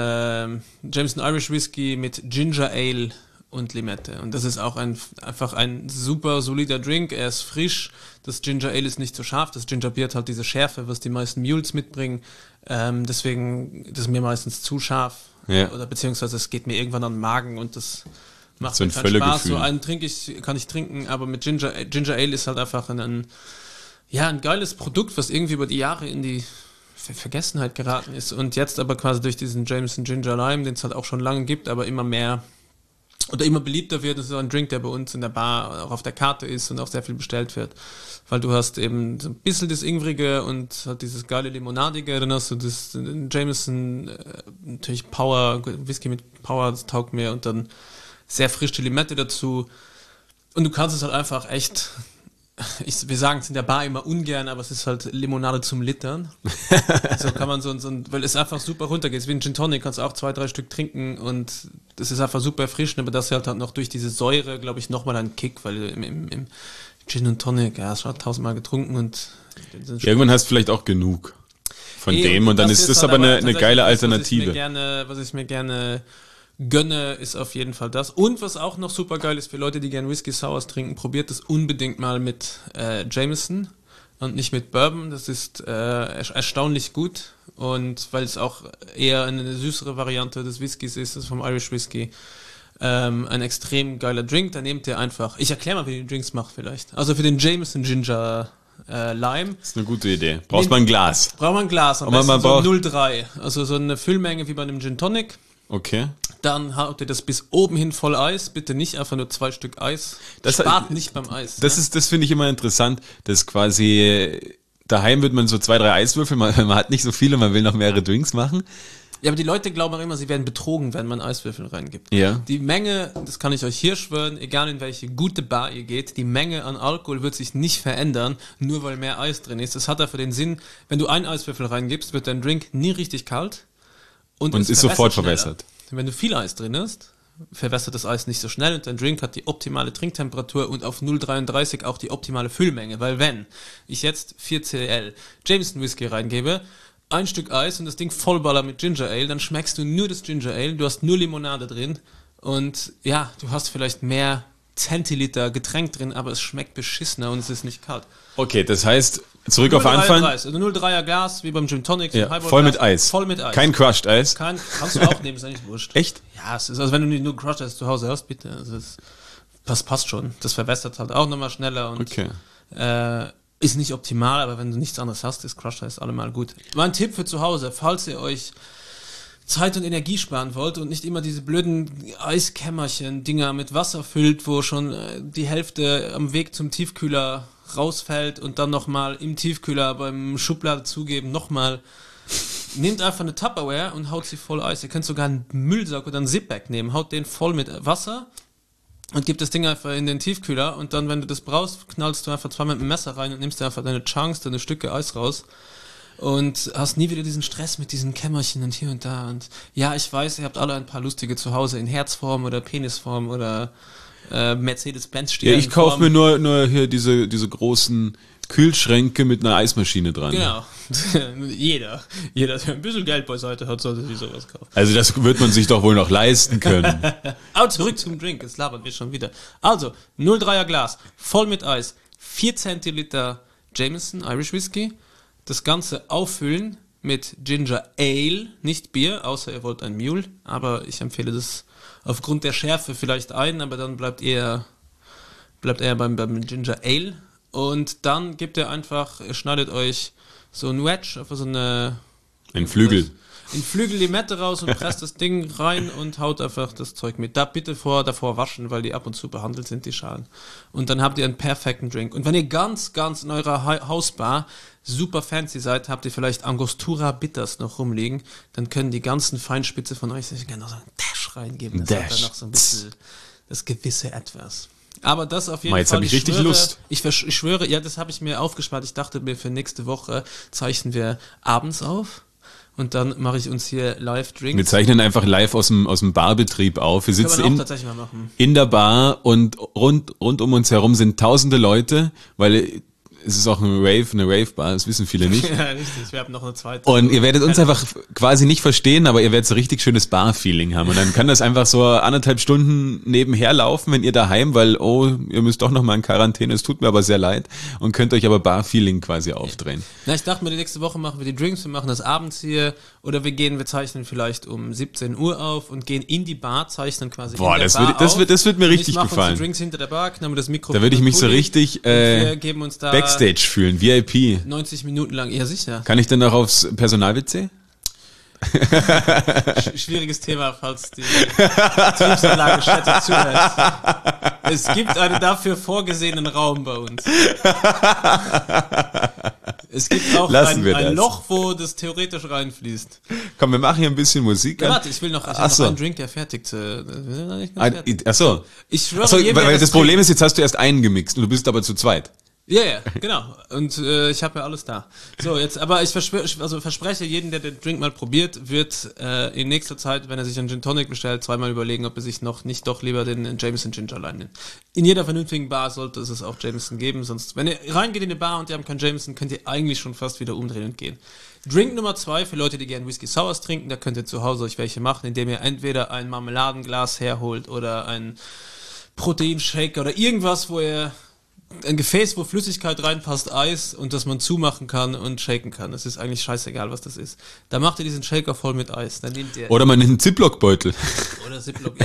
Irish Whisky mit Ginger Ale und Limette. Und das ist auch einfach ein super solider Drink. Er ist frisch. Das Ginger Ale ist nicht so scharf. Das Ginger Beer hat halt diese Schärfe, was die meisten Mules mitbringen. Deswegen, das ist mir meistens zu scharf. Ja. Oder beziehungsweise es geht mir irgendwann an den Magen und das macht So ein mir keinen Spaß. Völlegefühl. So einen kann ich trinken, aber mit Ginger Ale ist halt einfach ein geiles Produkt, was irgendwie über die Jahre in die Vergessenheit geraten ist und jetzt aber quasi durch diesen Jameson Ginger Lime, den es halt auch schon lange gibt, aber immer mehr oder immer beliebter wird. Das ist so ein Drink, der bei uns in der Bar auch auf der Karte ist und auch sehr viel bestellt wird. Weil du hast eben so ein bisschen das Ingwerige und halt dieses geile Limonadige, dann hast du das Jameson, natürlich Power, Whisky mit Power, das taugt mir und dann sehr frische Limette dazu. Und du kannst es halt einfach echt, wir sagen es in der Bar immer ungern, aber es ist halt Limonade zum Littern. So kann man weil es einfach super runtergeht. Wie ein Gin Tonic kannst du auch 2-3 Stück trinken und das ist einfach super erfrischend, aber das halt noch durch diese Säure, glaube ich, nochmal einen Kick, weil im Gin und Tonic, ja, schon 1000-mal getrunken und Irgendwann hast du vielleicht auch genug von dem und dann ist das halt aber eine tatsächlich geile das, Alternative. Was ich mir gerne gönne, ist auf jeden Fall das. Und was auch noch super geil ist für Leute, die gerne Whisky Sours trinken, probiert das unbedingt mal mit Jameson und nicht mit Bourbon. Das ist erstaunlich gut und weil es auch eher eine süßere Variante des Whiskys ist, das vom Irish Whisky. Ein extrem geiler Drink, da nehmt ihr einfach, ich erkläre mal, wie ihr die Drinks macht vielleicht. Also für den Jameson Ginger Lime. Das ist eine gute Idee. Brauchst mal ein Glas. Braucht man ein Glas, am Aber besten man so braucht- 0,3. Also so eine Füllmenge wie bei einem Gin Tonic. Okay. Dann haut ihr das bis oben hin voll Eis. Bitte nicht einfach nur 2 Stück Eis. Das- Spart nicht beim Eis. Das finde ich immer interessant, dass quasi daheim wird man so 2-3 Eiswürfel, man hat nicht so viele, man will noch mehrere Drinks machen. Ja, aber die Leute glauben auch immer, sie werden betrogen, wenn man Eiswürfel reingibt. Ja. Die Menge, das kann ich euch hier schwören, egal in welche gute Bar ihr geht, die Menge an Alkohol wird sich nicht verändern, nur weil mehr Eis drin ist. Das hat dafür den Sinn, wenn du einen Eiswürfel reingibst, wird dein Drink nie richtig kalt und Und es ist sofort schneller. verwässert. Wenn du viel Eis drin hast, verwässert das Eis nicht so schnell und dein Drink hat die optimale Trinktemperatur und auf 0,33 auch die optimale Füllmenge, weil wenn ich jetzt 4 cl Jameson Whisky reingebe, ein Stück Eis und das Ding vollballer mit Ginger Ale, dann schmeckst du nur das Ginger Ale, du hast nur Limonade drin und ja, du hast vielleicht mehr Zentiliter Getränk drin, aber es schmeckt beschissener und es ist nicht kalt. Okay, das heißt, zurück auf 0,33, Anfang. also 0,3er Glas, wie beim Gin Tonic. so ein Ja, Highball voll mit Glas, Eis. Voll mit Eis. Kein Crushed Eis. Kannst du auch nehmen, ist eigentlich wurscht. Echt? Ja, es ist, also wenn du nicht nur Crush Eis zu Hause hast, bitte. Also das passt schon. Das verwässert halt auch nochmal schneller und Okay. ist nicht optimal, aber wenn du nichts anderes hast, ist Crush Eis allemal gut. Mein Tipp für zu Hause, falls ihr euch Zeit und Energie sparen wollt und nicht immer diese blöden Eiskämmerchen-Dinger mit Wasser füllt, wo schon die Hälfte am Weg zum Tiefkühler rausfällt und dann nochmal im Tiefkühler beim Schublade zugeben, nochmal. Nehmt einfach eine Tupperware und haut sie voll Eis. Ihr könnt sogar einen Müllsack oder einen Zipbag nehmen, haut den voll mit Wasser und gib das Ding einfach in den Tiefkühler und dann, wenn du das brauchst, knallst du einfach 2 mit dem Messer rein und nimmst dir einfach deine Chunks, deine Stücke Eis raus und hast nie wieder diesen Stress mit diesen Kämmerchen und hier und da und ja, ich weiß, ihr habt alle ein paar lustige zu Hause in Herzform oder Penisform oder Mercedes-Benz Ja, stehen. ich kaufe mir nur hier diese großen Kühlschränke mit einer Eismaschine dran. Genau. jeder, der ein bisschen Geld beiseite hat, sollte sich sowas kaufen. Also das wird man sich doch wohl noch leisten können. Aber zurück zum Drink, es labert mir schon wieder. Also, 0,3er Glas, voll mit Eis, 4 Zentiliter Jameson, Irish Whisky. Das Ganze auffüllen mit Ginger Ale, nicht Bier, außer ihr wollt ein Mule. Aber ich empfehle das aufgrund der Schärfe vielleicht ein, aber dann bleibt eher beim Ginger Ale. Und dann ihr schneidet euch so ein Wedge, einfach so Ein Flügel. Ein Flügel Limette raus und presst das Ding rein und haut einfach das Zeug mit. Da bitte davor waschen, weil die ab und zu behandelt sind, die Schalen. Und dann habt ihr einen perfekten Drink. Und wenn ihr ganz in eurer Hausbar super fancy seid, habt ihr vielleicht Angostura Bitters noch rumliegen, dann können die ganzen Feinspitze von euch sich gerne noch so einen Dash reingeben. Das hat dann noch so ein bisschen das gewisse Etwas. Aber das auf jeden Fall. Jetzt habe ich richtig Lust. Ich schwöre, ja, das habe ich mir aufgespart. Ich dachte mir, für nächste Woche zeichnen wir abends auf. Und dann mache ich uns hier Live-Drinks. Wir zeichnen einfach live aus dem Barbetrieb auf. Wir sitzen in der Bar und rund um uns herum sind tausende Leute, weil es ist auch eine Rave-Bar, das wissen viele nicht. Ja, richtig, wir haben noch eine zweite. Und ihr werdet uns einfach quasi nicht verstehen, aber ihr werdet so richtig schönes Bar-Feeling haben. Und dann kann das einfach so 1,5 Stunden nebenher laufen, wenn ihr daheim, weil, ihr müsst doch noch mal in Quarantäne, es tut mir aber sehr leid, und könnt euch aber Bar-Feeling quasi aufdrehen. Na, ich dachte mir, die nächste Woche machen wir die Drinks, wir machen das abends hier, oder wir zeichnen vielleicht um 17 Uhr auf und gehen in die Bar, zeichnen quasi Boah, das wird mir richtig gefallen. Uns die Drinks hinter der Bar, knallen das Mikrofon. Da würde ich mich so richtig wir geben uns da Backstage fühlen, VIP. 90 Minuten lang, ja sicher. Kann ich denn noch aufs Personal-WC? Schwieriges Thema, falls die Betriebsanlagestätte zuhört. Es gibt einen dafür vorgesehenen Raum bei uns. Es gibt auch ein Loch, wo das theoretisch reinfließt. Komm, wir machen hier ein bisschen Musik. Ja, warte, ich habe noch einen Drink, der fertig Achso. Ich schwöre, weil das Problem ist, jetzt hast du erst einen gemixt und du bist aber zu zweit. Ja, genau. Und ich habe ja alles da. So, jetzt, aber ich verspreche, jeden, der den Drink mal probiert, wird in nächster Zeit, wenn er sich einen Gin Tonic bestellt, zweimal überlegen, ob er sich nicht doch lieber den Jameson Ginger Ale nimmt. In jeder vernünftigen Bar sollte es auch Jameson geben, sonst, wenn ihr reingeht in eine Bar und ihr habt keinen Jameson, könnt ihr eigentlich schon fast wieder umdrehen und gehen. Drink Nummer 2 für Leute, die gerne Whisky Sours trinken, da könnt ihr zu Hause euch welche machen, indem ihr entweder ein Marmeladenglas herholt oder ein Proteinshaker oder irgendwas, wo ihr ein Gefäß, wo Flüssigkeit reinpasst, Eis, und das man zumachen kann und shaken kann. Es ist eigentlich scheißegal, was das ist. Da macht ihr diesen Shaker voll mit Eis. Dann nehmt ihr oder man nimmt einen Ziploc-Beutel. Oder Ziploc.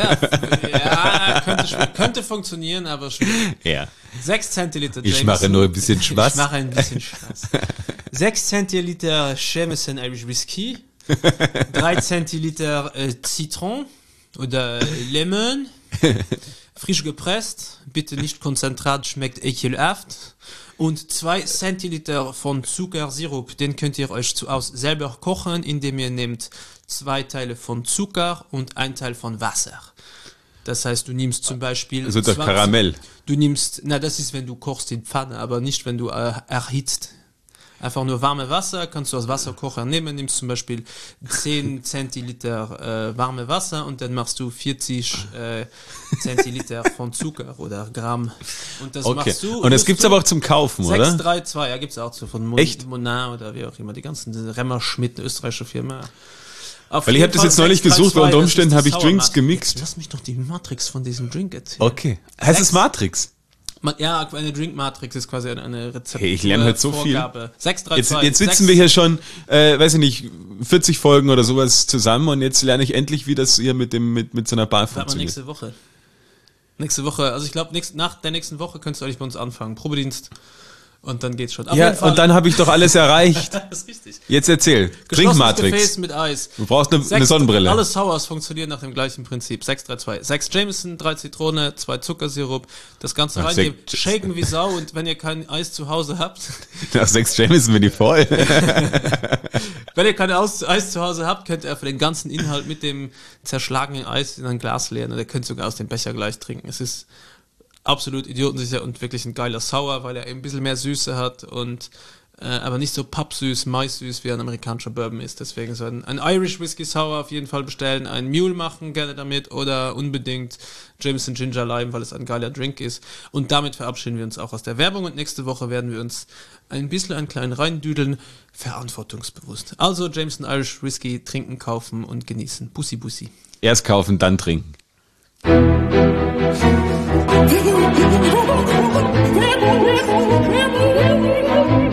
Ja, könnte funktionieren, aber schwierig. Ja. 6 Zentiliter Jameson. Ich mache nur ein bisschen Spaß. Ich mache ein bisschen Spaß. 6 Zentiliter Jameson Irish Whisky, 3 Zentiliter Zitron oder Lemon, frisch gepresst, bitte nicht Konzentrat, schmeckt ekelhaft. Und 2 Zentiliter von Zuckersirup, den könnt ihr euch selber kochen, indem ihr nehmt 2 Teile von Zucker und 1 Teil von Wasser. Das heißt, du nimmst zum Beispiel... Also der Karamell. Du nimmst, das ist, wenn du kochst in Pfanne, aber nicht, wenn du erhitzt. Einfach nur warme Wasser, kannst du aus Wasserkocher nehmen, nimmst zum Beispiel 10 Zentiliter warme Wasser und dann machst du 40 Zentiliter von Zucker oder Gramm. Und das machst du. Und das gibt's aber auch zum Kaufen, 6, oder? 632, ja, gibt's auch so von Monin oder wie auch immer, die ganzen Remmer-Schmidt, eine österreichische Firma. Weil ich habe das jetzt neulich gesucht, weil unter Umständen habe ich Drinks gemixt. Lass mich doch die Matrix von diesem Drink erzählen. Okay. Heißt es Matrix? Ja, eine Drink-Matrix ist quasi eine Rezept. Hey, ich lerne halt so Vorgabe. viel. 632. Jetzt sitzen wir hier schon, weiß ich nicht, 40 Folgen oder sowas zusammen und jetzt lerne ich endlich, wie das hier mit so einer Bar funktioniert. Nächste Woche, also ich glaube, nach der nächsten Woche könntest du eigentlich bei uns anfangen. Probedienst. Und dann geht's schon. Auf jeden Fall. Und dann habe ich doch alles erreicht. Das ist richtig. Jetzt erzähl. Trinkmatrix. Gefäß mit Eis. Du brauchst eine Sonnenbrille. Alle Sours funktionieren nach dem gleichen Prinzip. 632. 6 Jameson, 3 Zitrone, 2 Zuckersirup. Das Ganze reingeben. Shaken wie Sau. Und wenn ihr kein Eis zu Hause habt. Nach 6 Jameson bin ich voll. Wenn ihr kein Eis zu Hause habt, könnt ihr für den ganzen Inhalt mit dem zerschlagenen Eis in ein Glas leeren. Und ihr könnt sogar aus dem Becher gleich trinken. Es ist absolut idiotensicher und wirklich ein geiler Sour, weil er ein bisschen mehr Süße hat und aber nicht so pappsüß, maissüß wie ein amerikanischer Bourbon ist. Deswegen so ein Irish Whisky Sour auf jeden Fall bestellen, ein Mule machen gerne damit oder unbedingt Jameson Ginger Lime, weil es ein geiler Drink ist. Und damit verabschieden wir uns auch aus der Werbung und nächste Woche werden wir uns ein bisschen einen kleinen reindüdeln, verantwortungsbewusst. Also Jameson Irish Whisky trinken, kaufen und genießen. Bussi, bussi. Erst kaufen, dann trinken. Thank you.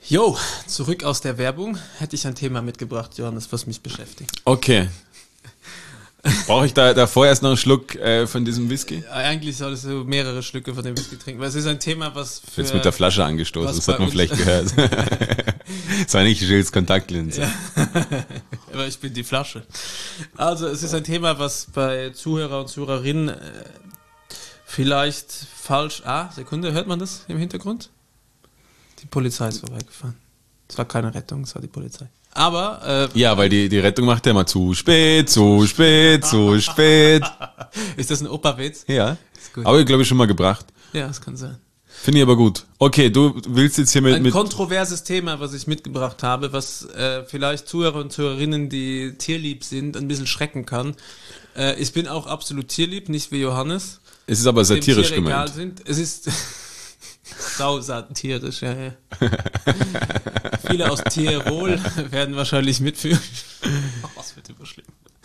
Jo, zurück aus der Werbung. Hätte ich ein Thema mitgebracht, Johannes, was mich beschäftigt. Okay. Brauche ich da vorher erst noch einen Schluck von diesem Whisky? Eigentlich solltest du mehrere Schlücke von dem Whisky trinken, weil es ist ein Thema, was für... Jetzt mit der Flasche angestoßen, was das hat bei man uns- vielleicht gehört. Das war nicht Gilles Kontaktlinse. Ja. Aber ich bin die Flasche. Also es ist ein Thema, was bei Zuhörer und Zuhörerinnen vielleicht falsch... Sekunde, hört man das im Hintergrund? Die Polizei ist vorbeigefahren. Es war keine Rettung, es war die Polizei. Aber... Ja, weil die Rettung macht ja immer zu spät, zu spät, zu spät. ist das ein Opa-Witz? Ja, gut. aber ich glaube ich schon mal gebracht. Ja, das kann sein. Finde ich aber gut. Okay, du willst jetzt hier Ein mit kontroverses Thema, was ich mitgebracht habe, was vielleicht Zuhörer und Zuhörerinnen, die tierlieb sind, ein bisschen schrecken kann. Ich bin auch absolut tierlieb, nicht wie Johannes. es ist aber dem satirisch Tiere egal gemeint. sind. Es ist sausatirisch, ja. Viele aus Tirol werden wahrscheinlich mitführen. Was wird überschlimm.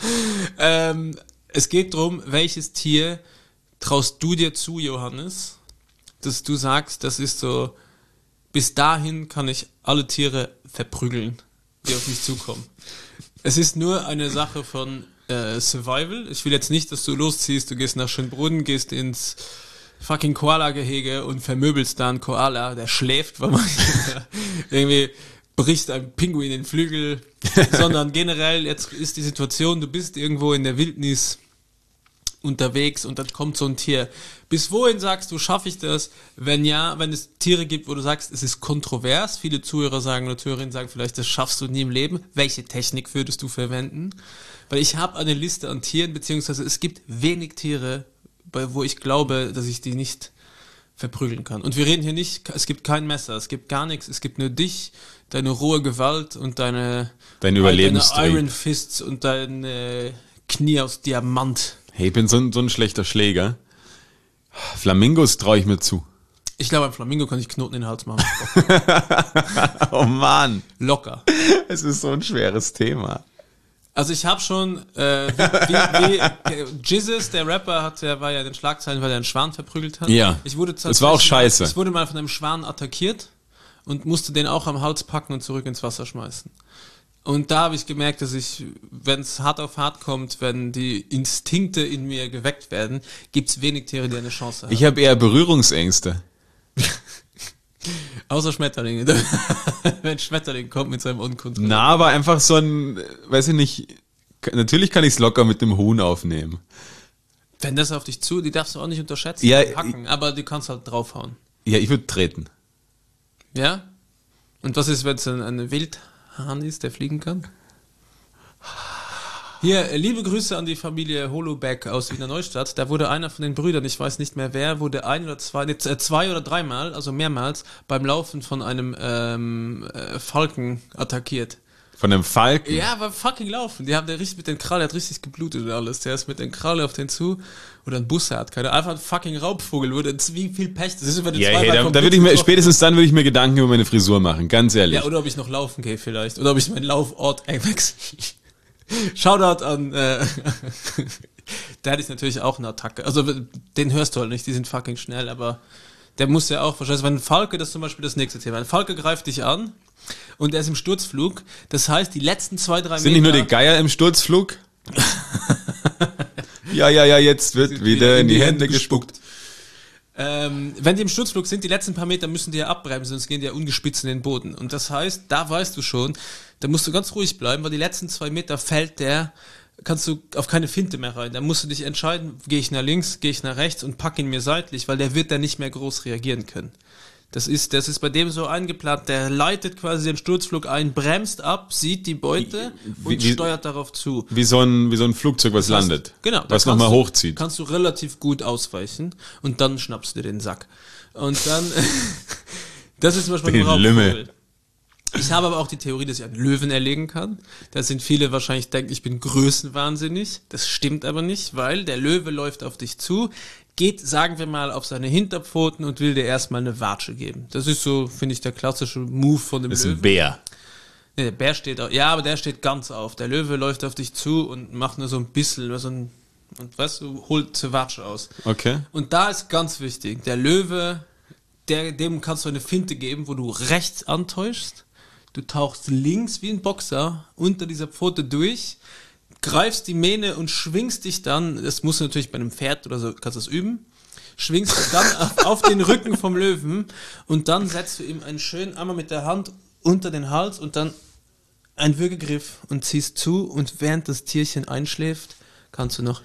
Es geht darum, welches Tier traust du dir zu, Johannes, dass du sagst, das ist so, bis dahin kann ich alle Tiere verprügeln, die auf mich zukommen. Es ist nur eine Sache von Survival. Ich will jetzt nicht, dass du losziehst, du gehst nach Schönbrunn, gehst ins fucking Koala-Gehege und vermöbelst da einen Koala, der schläft, weil man irgendwie bricht ein Pinguin den Flügel, sondern generell, jetzt ist die Situation, du bist irgendwo in der Wildnis unterwegs und dann kommt so ein Tier. Bis wohin sagst du, schaffe ich das? Wenn ja, wenn es Tiere gibt, wo du sagst, es ist kontrovers, viele Zuhörer sagen oder Zuhörerinnen sagen vielleicht, das schaffst du nie im Leben. Welche Technik würdest du verwenden? Weil ich habe eine Liste an Tieren, beziehungsweise es gibt wenig Tiere, wo ich glaube, dass ich die nicht verprügeln kann. Und wir reden hier nicht, es gibt kein Messer, es gibt gar nichts, es gibt nur dich, deine rohe Gewalt und deine Überlebenstrieb. Iron Fists und deine Knie aus Diamant. Hey, ich bin so ein schlechter Schläger. Flamingos traue ich mir zu. Ich glaube, beim Flamingo kann ich Knoten in den Hals machen. Oh Mann. Locker. Es ist so ein schweres Thema. Also ich habe schon, wie Jizzes, der Rapper, war ja in den Schlagzeilen, weil er einen Schwan verprügelt hat. Ja, Ich wurde das war auch scheiße. Ich wurde mal von einem Schwan attackiert und musste den auch am Hals packen und zurück ins Wasser schmeißen. Und da habe ich gemerkt, dass ich, wenn es hart auf hart kommt, wenn die Instinkte in mir geweckt werden, gibt es wenig Tiere, die eine Chance haben. Ich habe eher Berührungsängste. Außer Schmetterlinge. Wenn Schmetterling kommt mit seinem Unkontrollierten. Na, aber einfach so ein, weiß ich nicht, natürlich kann ich es locker mit dem Huhn aufnehmen. Wenn das auf dich zu, die darfst du auch nicht unterschätzen, Ja, hacken, aber du kannst halt draufhauen. Ja, ich würde treten. Ja? Und was ist, wenn es ein Wildhahn ist, der fliegen kann? Hier, liebe Grüße an die Familie Holoback aus Wiener Neustadt. Da wurde einer von den Brüdern, ich weiß nicht mehr wer, wurde zwei oder dreimal, also mehrmals, beim Laufen von einem Falken attackiert. Von einem Falken? Ja, beim fucking Laufen. Der richtig mit den Krallen, der hat richtig geblutet und alles. Der ist mit den Krallen auf den zu. Oder ein Bussard, keine einfach ein fucking Raubvogel, wurde wie viel Pech. Das ist, wenn du Ja, zweimal hey, da vom würde ich Blitz mir, getroffen- spätestens dann würde ich mir Gedanken über meine Frisur machen, ganz ehrlich. Ja, oder ob ich noch laufen gehe vielleicht. Oder ob ich meinen Laufort wechsle. Shoutout an, der ist natürlich auch eine Attacke. Also, den hörst du halt nicht, die sind fucking schnell, aber der muss ja auch wahrscheinlich, wenn ein Falke, das ist zum Beispiel das nächste Thema. Ein Falke greift dich an und er ist im Sturzflug. Das heißt, die letzten 2-3 Meter... Sind nicht nur die Geier im Sturzflug? ja, jetzt wird wieder in die Hände gespuckt. Wenn die im Sturzflug sind, die letzten paar Meter müssen die ja abbremsen, sonst gehen die ja ungespitzt in den Boden. Und das heißt, da weißt du schon, da musst du ganz ruhig bleiben, weil die letzten 2 Meter fällt der, kannst du auf keine Finte mehr rein. Da musst du dich entscheiden, gehe ich nach links, gehe ich nach rechts und pack ihn mir seitlich, weil der wird dann nicht mehr groß reagieren können. Das ist bei dem so eingeplant, der leitet quasi den Sturzflug ein, bremst ab, sieht die Beute und steuert darauf zu. Wie so ein Flugzeug, was landet. Genau. da Was kannst nochmal du- hochzieht. Kannst du relativ gut ausweichen und dann schnappst du dir den Sack. Und dann, das ist zum Beispiel Den ein Raubvogel. Lümmel. Ich habe aber auch die Theorie, dass ich einen Löwen erlegen kann. Da sind viele wahrscheinlich denken, ich bin größenwahnsinnig. Das stimmt aber nicht, weil der Löwe läuft auf dich zu, geht, sagen wir mal, auf seine Hinterpfoten und will dir erstmal eine Watsche geben. Das ist so, finde ich, der klassische Move von dem Das ist Löwen. ein Bär. Nee, der Bär steht auf. Ja, aber der steht ganz auf. Der Löwe läuft auf dich zu und macht nur so ein bisschen, und weißt du, holt zur Watsche aus. Okay. Und da ist ganz wichtig, der Löwe dem kannst du eine Finte geben, wo du rechts antäuschst, du tauchst links wie ein Boxer unter dieser Pfote durch, greifst die Mähne und schwingst dich dann, das musst du natürlich bei einem Pferd oder so, kannst du das üben, schwingst dich dann auf den Rücken vom Löwen und dann setzt du ihm einen schönen, einmal mit der Hand unter den Hals und dann einen Würgegriff und ziehst zu und während das Tierchen einschläft, kannst du noch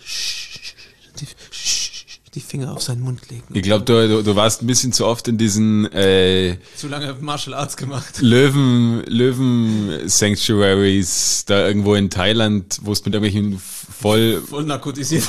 die Finger auf seinen Mund legen. Ich glaube, du warst ein bisschen zu oft in diesen zu lange Martial Arts gemacht. Löwen-Sanctuaries da irgendwo in Thailand, wo es mit irgendwelchen Voll narkotisiert.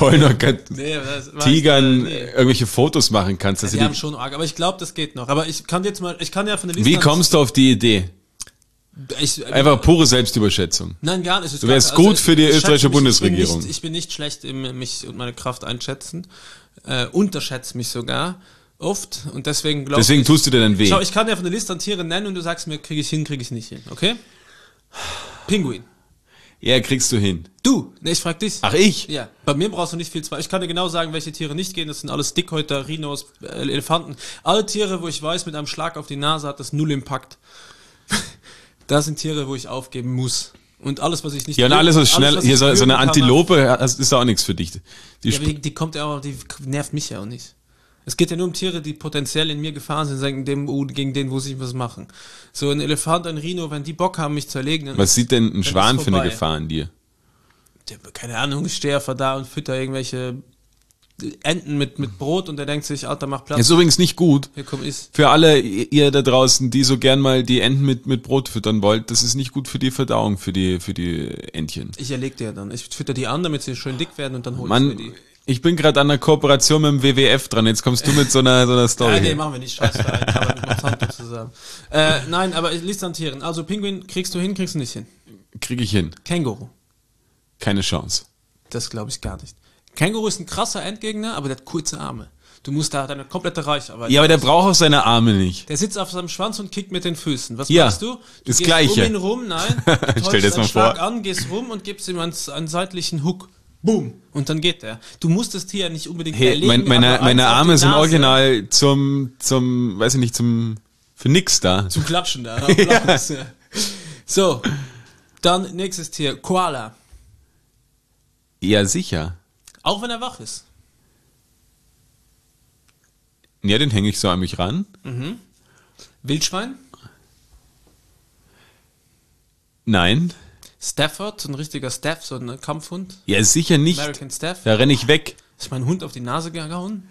Tigern irgendwelche Fotos machen kannst. Die haben schon arg, aber ich glaube, das geht noch. Aber ich kann ja von der Liste... Wie kommst du auf die Idee? Einfach pure Selbstüberschätzung. Nein, gar nicht. Du wärst gut für die österreichische Bundesregierung. Ich bin nicht schlecht im mich und meine Kraft einschätzen. Unterschätze mich sogar oft und deswegen glaube ich... Deswegen tust du dir dann weh. Schau, ich kann ja von der Liste an Tiere nennen und du sagst mir, kriege ich hin, kriege ich nicht hin, okay? Pinguin. Ja, kriegst du hin. Du? Ne, ich frag dich. Ach, ich? Ja, bei mir brauchst du nicht viel Zweifel. Ich kann dir genau sagen, welche Tiere nicht gehen. Das sind alles Dickhäuter, Rhinos, Elefanten. Alle Tiere, wo ich weiß, mit einem Schlag auf die Nase hat das null Impact. Das sind Tiere, wo ich aufgeben muss. Und alles, was ich nicht... Ja, und alles, was schnell... Hier so eine Antilope ist auch nichts für dich. Die kommt ja auch... Die nervt mich ja auch nicht. Es geht ja nur um Tiere, die potenziell in mir gefahren sind, gegen den muss ich was machen. So ein Elefant, ein Rhino, wenn die Bock haben, mich zu erlegen... Dann was sieht denn ein Schwan für eine Gefahr in dir? Keine Ahnung, ich stehe einfach da und fütter irgendwelche Enten mit Brot und der denkt sich, Alter, mach Platz. Ist übrigens nicht gut. Hier komm, iss. Für alle ihr da draußen, die so gern mal die Enten mit Brot füttern wollt, das ist nicht gut für die Verdauung, für die Entchen. Ich erleg die ja dann. Ich fütter die an, damit sie schön dick werden und dann hol ich mir die. Ich bin gerade an einer Kooperation mit dem WWF dran, jetzt kommst du mit so einer Story. Ja, nee, machen wir nicht, scheiß da ein, aber mit Monsanto zusammen. Nein, aber ich lese an Tieren. Also Pinguin kriegst du hin, kriegst du nicht hin. Krieg ich hin. Känguru. Keine Chance. Das glaube ich gar nicht. Känguru ist ein krasser Endgegner, aber der hat kurze Arme. Du musst da deine komplette Reichweite. Ja, aber der braucht auch seine Arme nicht. Der sitzt auf seinem Schwanz und kickt mit den Füßen. Was ja, machst du? Du das gehst Gleiche. um ihn rum, nein. Stell dir das mal Schlag vor. an, gehst rum und gibst ihm einen seitlichen Hook. Boom. Und dann geht der. Du musst das Tier ja nicht unbedingt erlegen. Meine Arme sind original weiß ich nicht, für nix da. Zum Klatschen da. Ja. So. Dann nächstes Tier. Koala. Ja, sicher. Auch wenn er wach ist. Ja, den hänge ich so an mich ran. Mhm. Wildschwein? Nein. Stafford, so ein richtiger Staff, so ein Kampfhund. Ja, sicher nicht. American Staff. Da renne ich weg. Ist mein Hund auf die Nase gehauen?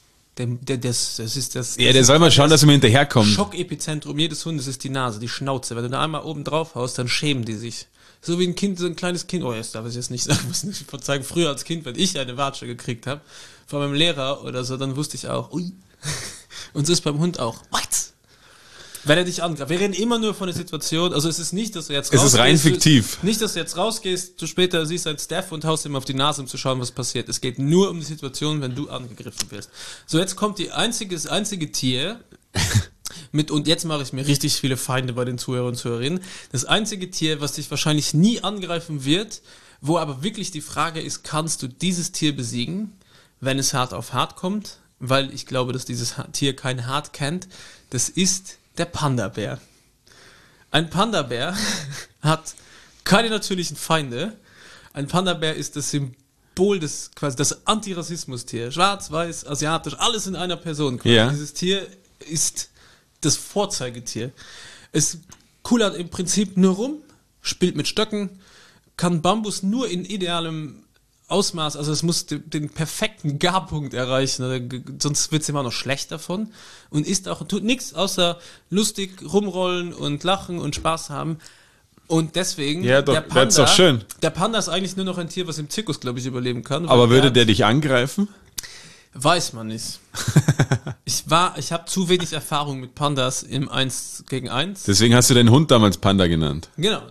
Das der soll mal schauen, dass er mir hinterherkommt. Schockepizentrum jedes Hundes ist die Nase, die Schnauze. Wenn du da einmal oben drauf haust, dann schämen die sich. So wie ein Kind, so ein kleines Kind. Oh, jetzt darf ich jetzt nicht sagen, muss nicht verzeihen. Früher als Kind, wenn ich eine Watsche gekriegt habe, von meinem Lehrer oder so, dann wusste ich auch, ui. Und so ist beim Hund auch. What? Wenn er dich angreift. Wir reden immer nur von der Situation, also es ist nicht, dass du jetzt rausgehst. Es ist rein fiktiv. Nicht, dass du jetzt rausgehst, du später siehst einen Staff und haust ihm auf die Nase, um zu schauen, was passiert. Es geht nur um die Situation, wenn du angegriffen wirst. So, jetzt kommt das einzige Tier, und jetzt mache ich mir richtig viele Feinde bei den Zuhörern und Zuhörerinnen. Das einzige Tier, was dich wahrscheinlich nie angreifen wird, wo aber wirklich die Frage ist, kannst du dieses Tier besiegen, wenn es hart auf hart kommt? Weil ich glaube, dass dieses Tier kein Hart kennt. Das ist der Panda-Bär. Ein Panda-Bär hat keine natürlichen Feinde. Ein Panda-Bär ist das Symbol quasi das Antirassismus-Tier. Schwarz, weiß, asiatisch, alles in einer Person. Quasi. Ja. Dieses Tier ist das Vorzeigetier. Es kullert im Prinzip nur rum, spielt mit Stöcken, kann Bambus nur in idealem Ausmaß, also es muss den perfekten Garpunkt erreichen, sonst wird es immer noch schlecht davon und tut nichts außer lustig rumrollen und lachen und Spaß haben und deswegen ja, doch, der Panda, doch schön. Der Panda ist eigentlich nur noch ein Tier, was im Zirkus, glaube ich, überleben kann. Aber würde der dich angreifen? Weiß man nicht. Ich habe zu wenig Erfahrung mit Pandas im 1 gegen 1. Deswegen hast du deinen Hund damals Panda genannt. Genau,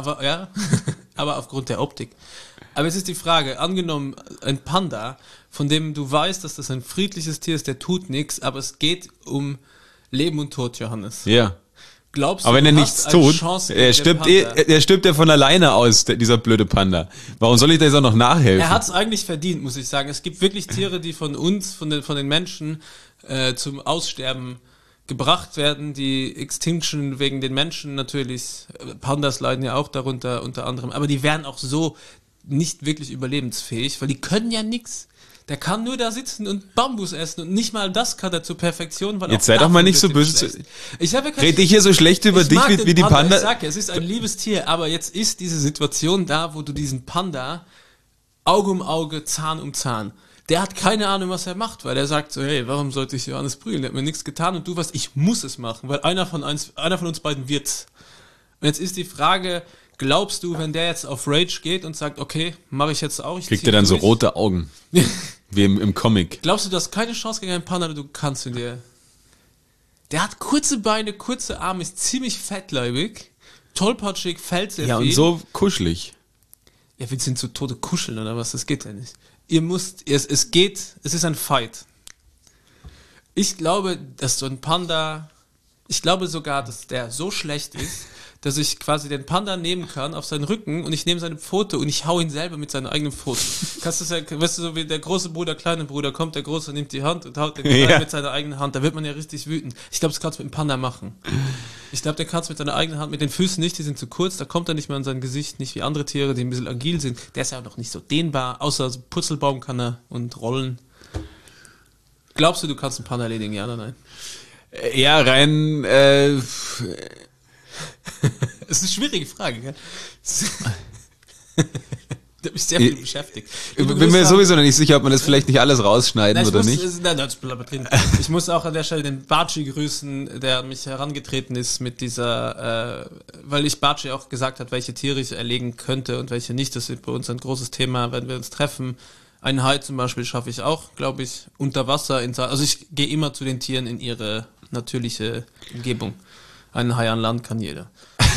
aber aufgrund der Optik. Aber jetzt ist die Frage, angenommen, ein Panda, von dem du weißt, dass das ein friedliches Tier ist, der tut nichts, aber es geht um Leben und Tod, Johannes. Ja. Glaubst du, aber wenn er nichts tut, er stirbt ja von alleine aus, dieser blöde Panda. Warum soll ich da jetzt auch noch nachhelfen? Er hat es eigentlich verdient, muss ich sagen. Es gibt wirklich Tiere, die von uns, von den Menschen zum Aussterben gebracht werden, die Extinction wegen den Menschen natürlich, Pandas leiden ja auch darunter unter anderem, aber die wären auch so nicht wirklich überlebensfähig, weil die können ja nix. Der kann nur da sitzen und Bambus essen und nicht mal das kann er zur Perfektion. Weil Jetzt auch sei doch davon mal nicht so wird ihm böse. schlecht. Ich habe ja kein- Red ich hier so schlecht über ich dich mag wie den die Panda? Ich sag ja, es ist ein liebes Tier, aber jetzt ist diese Situation da, wo du diesen Panda Auge um Auge, Zahn um Zahn. Der hat keine Ahnung, was er macht, weil er sagt so, hey, warum sollte ich Johannes prügeln? Der hat mir nichts getan und du weißt, ich muss es machen, weil einer von uns beiden wird's. Und jetzt ist die Frage, glaubst du, wenn der jetzt auf Rage geht und sagt, okay, mache ich jetzt auch, ich Kriegt zieh er dann so durch. rote Augen. Wie im Comic. Glaubst du, du hast keine Chance gegen einen Panda, du kannst ihn dir... Der hat kurze Beine, kurze Arme, ist ziemlich fettleibig, tollpatschig, fällt sehr Ja, viel. und so kuschelig. Ja, willst du ihn zu Tode kuscheln oder was? Das geht ja nicht. Ihr müsst, es ist ein Fight. Ich glaube, dass so ein Panda, ich glaube sogar, dass der so schlecht ist, dass ich quasi den Panda nehmen kann auf seinen Rücken und ich nehme seine Pfote und ich hau ihn selber mit seinen eigenen Pfoten. Kannst du das ja, weißt du, so wie der große Bruder, kleine Bruder kommt, der Große nimmt die Hand und haut den Kleinen Ja. mit seiner eigenen Hand. Da wird man ja richtig wütend. Ich glaube, das kannst du mit dem Panda machen. Ich glaube, der kann es mit seiner eigenen Hand, mit den Füßen nicht, die sind zu kurz, da kommt er nicht mehr an sein Gesicht, nicht wie andere Tiere, die ein bisschen agil sind. Der ist ja auch noch nicht so dehnbar, außer so Purzelbaum kann er und rollen. Glaubst du, du kannst einen Panda erledigen, ja oder nein? Ja, rein, Das ist eine schwierige Frage, gell? Der hat mich sehr viel beschäftigt. ich bin mir sowieso noch nicht sicher, ob man das vielleicht nicht alles rausschneiden oder nicht. Nein, das bleibt drin. Ich muss auch an der Stelle den Barchi grüßen, der an mich herangetreten ist mit dieser, weil ich Barchi auch gesagt hat, welche Tiere ich erlegen könnte und welche nicht. Das wird bei uns ein großes Thema, wenn wir uns treffen. Einen Hai zum Beispiel schaffe ich auch, glaube ich, unter Wasser. Also ich gehe immer zu den Tieren in ihre natürliche Umgebung. Einen Hai an Land kann jeder.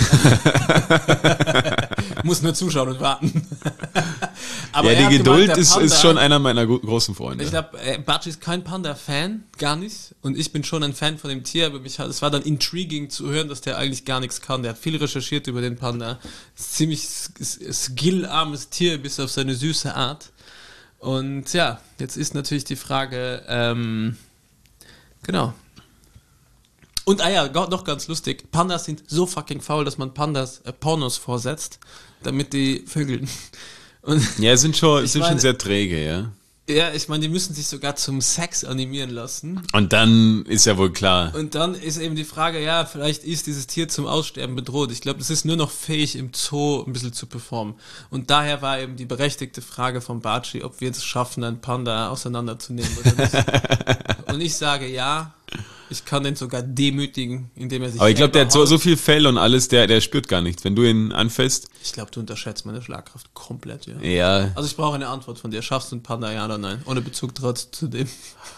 Muss nur zuschauen und warten. Aber Ja, er die hat Geduld gemeint, der ist Panda- schon einer meiner großen Freunde. Ich glaube, Barchi ist kein Panda-Fan, gar nicht. Und ich bin schon ein Fan von dem Tier, aber es war dann intriguing zu hören, dass der eigentlich gar nichts kann. Der hat viel recherchiert über den Panda. Ist ziemlich skillarmes Tier, bis auf seine süße Art. Und ja, jetzt ist natürlich die Frage, genau. Und noch ganz lustig, Pandas sind so fucking faul, dass man Pandas Pornos vorsetzt, damit die vögeln. Und Ja, sind schon Ich meine- sehr träge, ja. ja, ich meine, die müssen sich sogar zum Sex animieren lassen. Und dann ist ja wohl klar. Und dann ist eben die Frage, ja, vielleicht ist dieses Tier zum Aussterben bedroht. Ich glaube, es ist nur noch fähig, im Zoo ein bisschen zu performen. Und daher war eben die berechtigte Frage von Barchi, ob wir es schaffen, einen Panda auseinanderzunehmen oder nicht. Und ich sage ja, ich kann den sogar demütigen, indem er sich Aber ich glaube, der hat selber so haut. viel Fell und alles, der spürt gar nichts. Wenn du ihn anfasst, Ich glaube, du unterschätzt meine Schlagkraft komplett, ja. ja. Also ich brauche eine Antwort von dir. Schaffst du einen Panda, ja oder nein? Ohne Bezug trotz zu dem.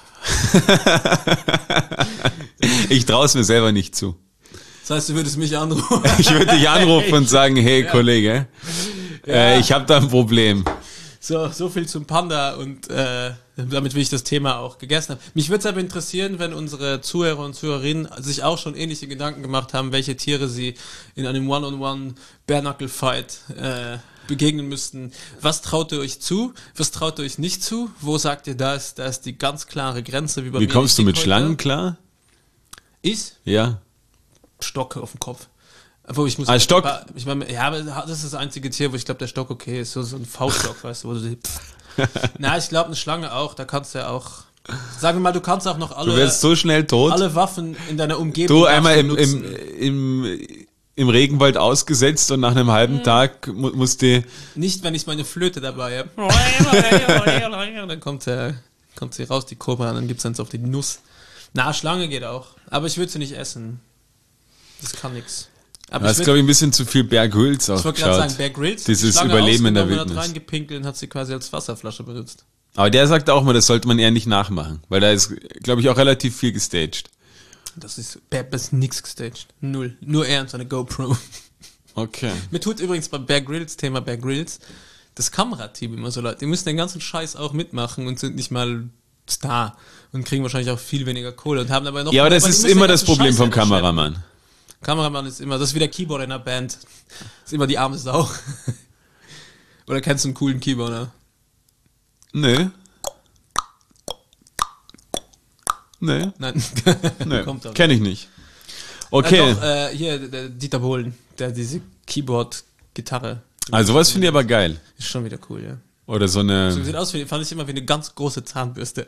Ich traue es mir selber nicht zu. Das heißt, du würdest mich anrufen. Ich würde dich anrufen und sagen, hey Kollege, ich habe da ein Problem. So viel zum Panda und damit will ich das Thema auch gegessen haben. Mich würde es aber interessieren, wenn unsere Zuhörer und Zuhörerinnen sich auch schon ähnliche Gedanken gemacht haben, welche Tiere sie in einem One-on-One Bare-Knuckle-Fight begegnen müssten. Was traut ihr euch zu? Was traut ihr euch nicht zu? Wo sagt ihr, da ist die ganz klare Grenze? Wie bei Wie mir kommst du mit heute? Schlangen klar? Ich? Ja. Stock auf dem Kopf. Obwohl, ich muss Stock? Ich meine, ja, aber das ist das einzige Tier, wo ich glaube, der Stock okay ist. So ein V-Stock, weißt du, wo du die. Na, ich glaube, eine Schlange auch. Da kannst du ja auch. Sagen wir mal, du kannst auch noch Du wirst so schnell tot. alle Waffen in deiner Umgebung. Du darfst einmal du nutzen. im Regenwald ausgesetzt und nach einem halben Tag musst du. Nicht, wenn ich meine Flöte dabei habe. Dann kommt sie raus, die Kobra, und dann gibt's eins auf die Nuss. Na, Schlange geht auch. Aber ich würde sie nicht essen. Das kann nix. Aber Du hast, glaube ich, ein bisschen zu viel Bear Grylls ich wollte gerade sagen, aufgeschaut. Bear Grylls, Dieses die Schlange Überleben in der ausgenommen, Wildnis. hat reingepinkelt und hat sie quasi als Wasserflasche benutzt. Aber der sagt auch mal, das sollte man eher nicht nachmachen. Weil da ist, glaube ich, auch relativ viel gestaged. Das ist nix gestaged. Null. Nur er und seine GoPro. Okay. Mir tut übrigens beim Thema Bear Grylls, das Kamerateam immer so leid. Die müssen den ganzen Scheiß auch mitmachen und sind nicht mal Star und kriegen wahrscheinlich auch viel weniger Kohle und haben aber noch. Ja, aber das die ist müssen immer den das ganzen Problem Scheiß vom selber schleppen. Kameramann. Kameramann ist immer, das ist wie der Keyboarder in einer Band. Ist immer die arme Sau. Oder kennst du einen coolen Keyboarder? Nö. Nee, Nein. nee. Kommt aber. Kenne ich nicht. Okay, Doch, hier, der Dieter Bohlen, der diese Keyboard-Gitarre. also was finde ich aber geil. Ist schon wieder cool, ja. Oder so eine... So sieht aus, fand ich immer wie eine ganz große Zahnbürste.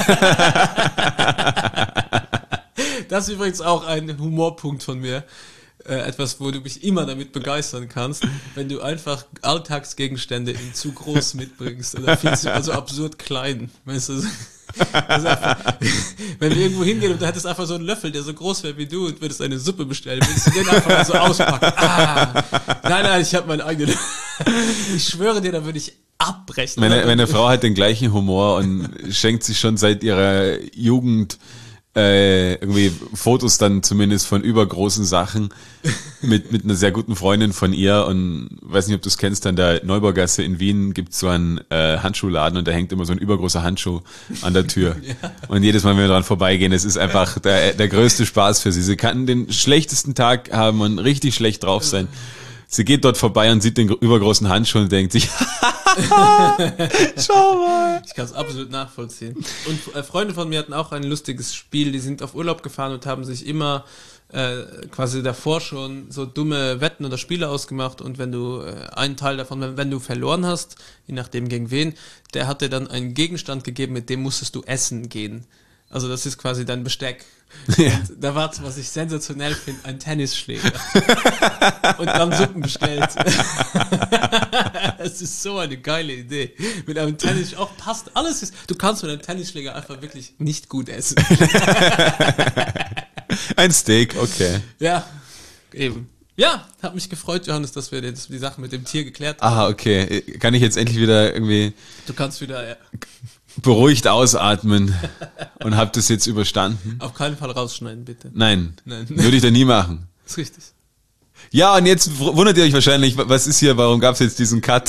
Das ist übrigens auch ein Humorpunkt von mir. Etwas, wo du mich immer damit begeistern kannst, wenn du einfach Alltagsgegenstände in zu groß mitbringst oder viel zu also absurd klein. Weißt du? Also einfach, wenn wir irgendwo hingehen und du hättest einfach so einen Löffel, der so groß wäre wie du und würdest eine Suppe bestellen, würdest du den einfach mal so auspacken. Nein, ich habe meinen eigenen. Ich schwöre dir, da würde ich abbrechen. Meine Frau hat den gleichen Humor und schenkt sich schon seit ihrer Jugend irgendwie Fotos dann zumindest von übergroßen Sachen mit einer sehr guten Freundin von ihr und weiß nicht, ob du es kennst, an der Neubaugasse in Wien gibt es so einen Handschuhladen und da hängt immer so ein übergroßer Handschuh an der Tür. Ja. Und jedes Mal, wenn wir dran vorbeigehen, es ist einfach der größte Spaß für sie. Sie kann den schlechtesten Tag haben und richtig schlecht drauf sein. Sie geht dort vorbei und sieht den übergroßen Handschuh und denkt sich, schau mal. Ich kann es absolut nachvollziehen. Und Freunde von mir hatten auch ein lustiges Spiel. Die sind auf Urlaub gefahren und haben sich immer quasi davor schon so dumme Wetten oder Spiele ausgemacht. Und wenn du einen Teil davon, wenn du verloren hast, je nachdem gegen wen, der hat dir dann einen Gegenstand gegeben, mit dem musstest du essen gehen. Also das ist quasi dein Besteck. Ja. Und da war, was ich sensationell finde, ein Tennisschläger. Und dann Suppen bestellt. Es ist so eine geile Idee. Mit einem Tennisschläger auch passt alles. Du kannst mit einem Tennisschläger einfach wirklich nicht gut essen. Ein Steak, okay. Ja, eben. Ja, hat mich gefreut, Johannes, dass wir die Sache mit dem Tier geklärt haben. Aha, okay. Kann ich jetzt endlich wieder irgendwie... Du kannst wieder... Ja. Beruhigt ausatmen und hab das jetzt überstanden. Auf keinen Fall rausschneiden, bitte. Nein. Würde ich da nie machen. Das ist richtig. Ja, und jetzt wundert ihr euch wahrscheinlich, was ist hier, warum gab's jetzt diesen Cut?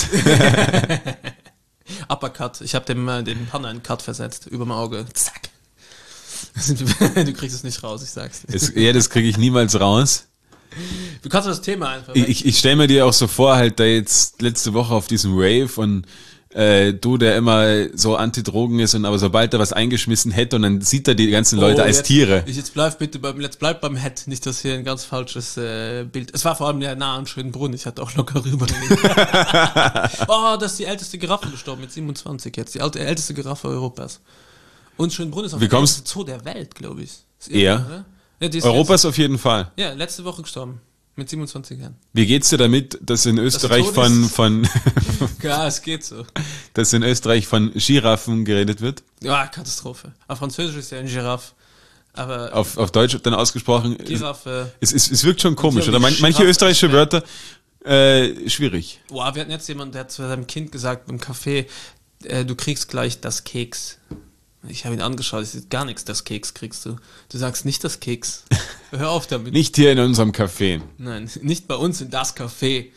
Uppercut. Ich habe dem Panne einen Cut versetzt, überm Auge. Zack. Du kriegst es nicht raus, ich sag's dir. Das kriege ich niemals raus. Du kannst das Thema einfach... Ich stelle mir dir auch so vor, halt da jetzt letzte Woche auf diesem Rave und du, der immer so Anti-Drogen ist und aber sobald er was eingeschmissen hätte und dann sieht er die ganzen Leute als Tiere. Jetzt bleib beim Head, nicht, dass hier ein ganz falsches Bild. Es war vor allem ja nah an Schönbrunn, ich hatte auch locker rüber. Das ist die älteste Giraffe gestorben, mit 27 jetzt, die älteste Giraffe Europas. Und Schönbrunn ist auch der älteste Zoo der Welt, glaube ich. Ja, Europas auf jeden Fall. Ja, letzte Woche gestorben. Mit 27 Jahren. Wie geht's dir damit, dass in Österreich von ja, es geht so. Dass in Österreich von Giraffen geredet wird? Ja, Katastrophe. Auf Französisch ist ja ein Giraffe. Aber auf Deutsch dann ausgesprochen. Giraffe. Es wirkt schon komisch, oder? Manche österreichische Wörter schwierig. Boah, wir hatten jetzt jemanden, der hat zu seinem Kind gesagt im Café, du kriegst gleich das Keks. Ich habe ihn angeschaut, es ist gar nichts, das Keks kriegst du. Du sagst nicht das Keks. Hör auf damit. Nicht hier in unserem Café. Nein, nicht bei uns in das Café.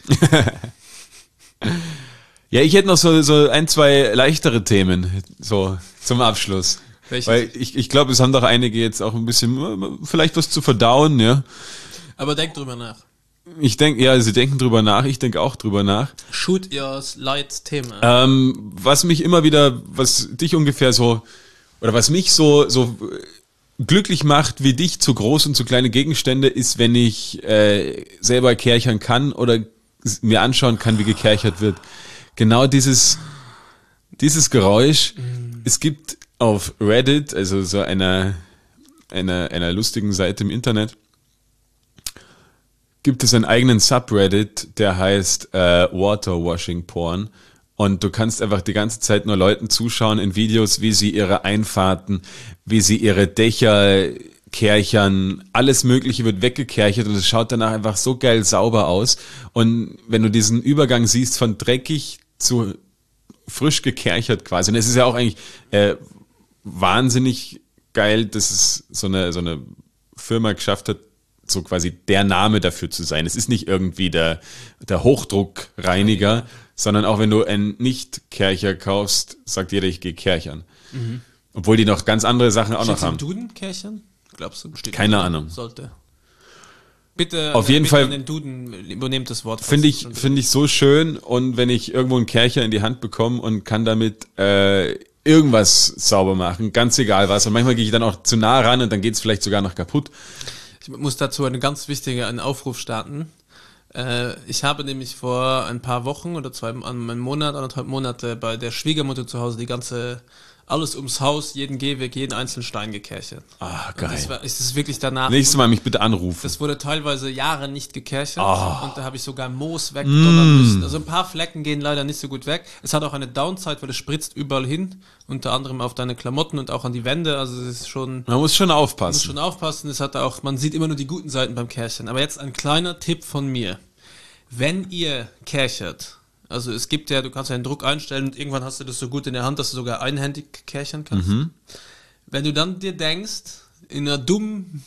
Ja, ich hätte noch so ein, zwei leichtere Themen, so zum Abschluss. Welches? Weil ich glaube, es haben doch einige jetzt auch ein bisschen, vielleicht was zu verdauen, ja. Aber denk drüber nach. Ich denke, ja, sie denken drüber nach, ich denke auch drüber nach. Shoot your light Thema. Was mich immer wieder, was dich ungefähr so, oder was mich so glücklich macht, wie dich, zu groß und zu kleine Gegenstände, ist, wenn ich selber kerchern kann oder mir anschauen kann, wie gekerchert wird. Genau dieses Geräusch. Es gibt auf Reddit, also so einer lustigen Seite im Internet, gibt es einen eigenen Subreddit, der heißt Waterwashing Porn. Und du kannst einfach die ganze Zeit nur Leuten zuschauen in Videos, wie sie ihre Einfahrten, wie sie ihre Dächer kerchern, alles Mögliche wird weggekerchert und es schaut danach einfach so geil sauber aus. Und wenn du diesen Übergang siehst von dreckig zu frisch gekerchert quasi, und es ist ja auch eigentlich wahnsinnig geil, dass es so eine Firma geschafft hat, so quasi der Name dafür zu sein. Es ist nicht irgendwie der Hochdruckreiniger, sondern auch wenn du einen Nicht-Kercher kaufst, sagt jeder, ich gehe kerchern. Mhm. Obwohl die noch ganz andere Sachen auch noch haben. Duden kerchern? Glaubst du? Keine Ahnung. Sollte. Bitte auf jeden Fall den Duden übernehmt das Wort. Finde ich so schön, und wenn ich irgendwo einen Kercher in die Hand bekomme und kann damit irgendwas sauber machen, ganz egal was. Und manchmal gehe ich dann auch zu nah ran und dann geht's vielleicht sogar noch kaputt. Ich muss dazu einen Aufruf starten. Ich habe nämlich vor ein paar Wochen oder anderthalb Monate bei der Schwiegermutter zu Hause alles ums Haus, jeden Gehweg, jeden einzelnen Stein gekärchert. Ah, geil. Es ist wirklich danach. Nächstes Mal mich bitte anrufen. Das wurde teilweise Jahre nicht gekärchert und da habe ich sogar Moos wegdonnern müssen. Also ein paar Flecken gehen leider nicht so gut weg. Es hat auch eine Downside, weil es spritzt überall hin, unter anderem auf deine Klamotten und auch an die Wände. Also es ist schon... Man muss schon aufpassen. Man sieht immer nur die guten Seiten beim Kärchern. Aber jetzt ein kleiner Tipp von mir. Wenn ihr kärchert, also es gibt ja, du kannst ja den Druck einstellen und irgendwann hast du das so gut in der Hand, dass du sogar einhändig kärchern kannst. Wenn du dann dir denkst, in einer dummen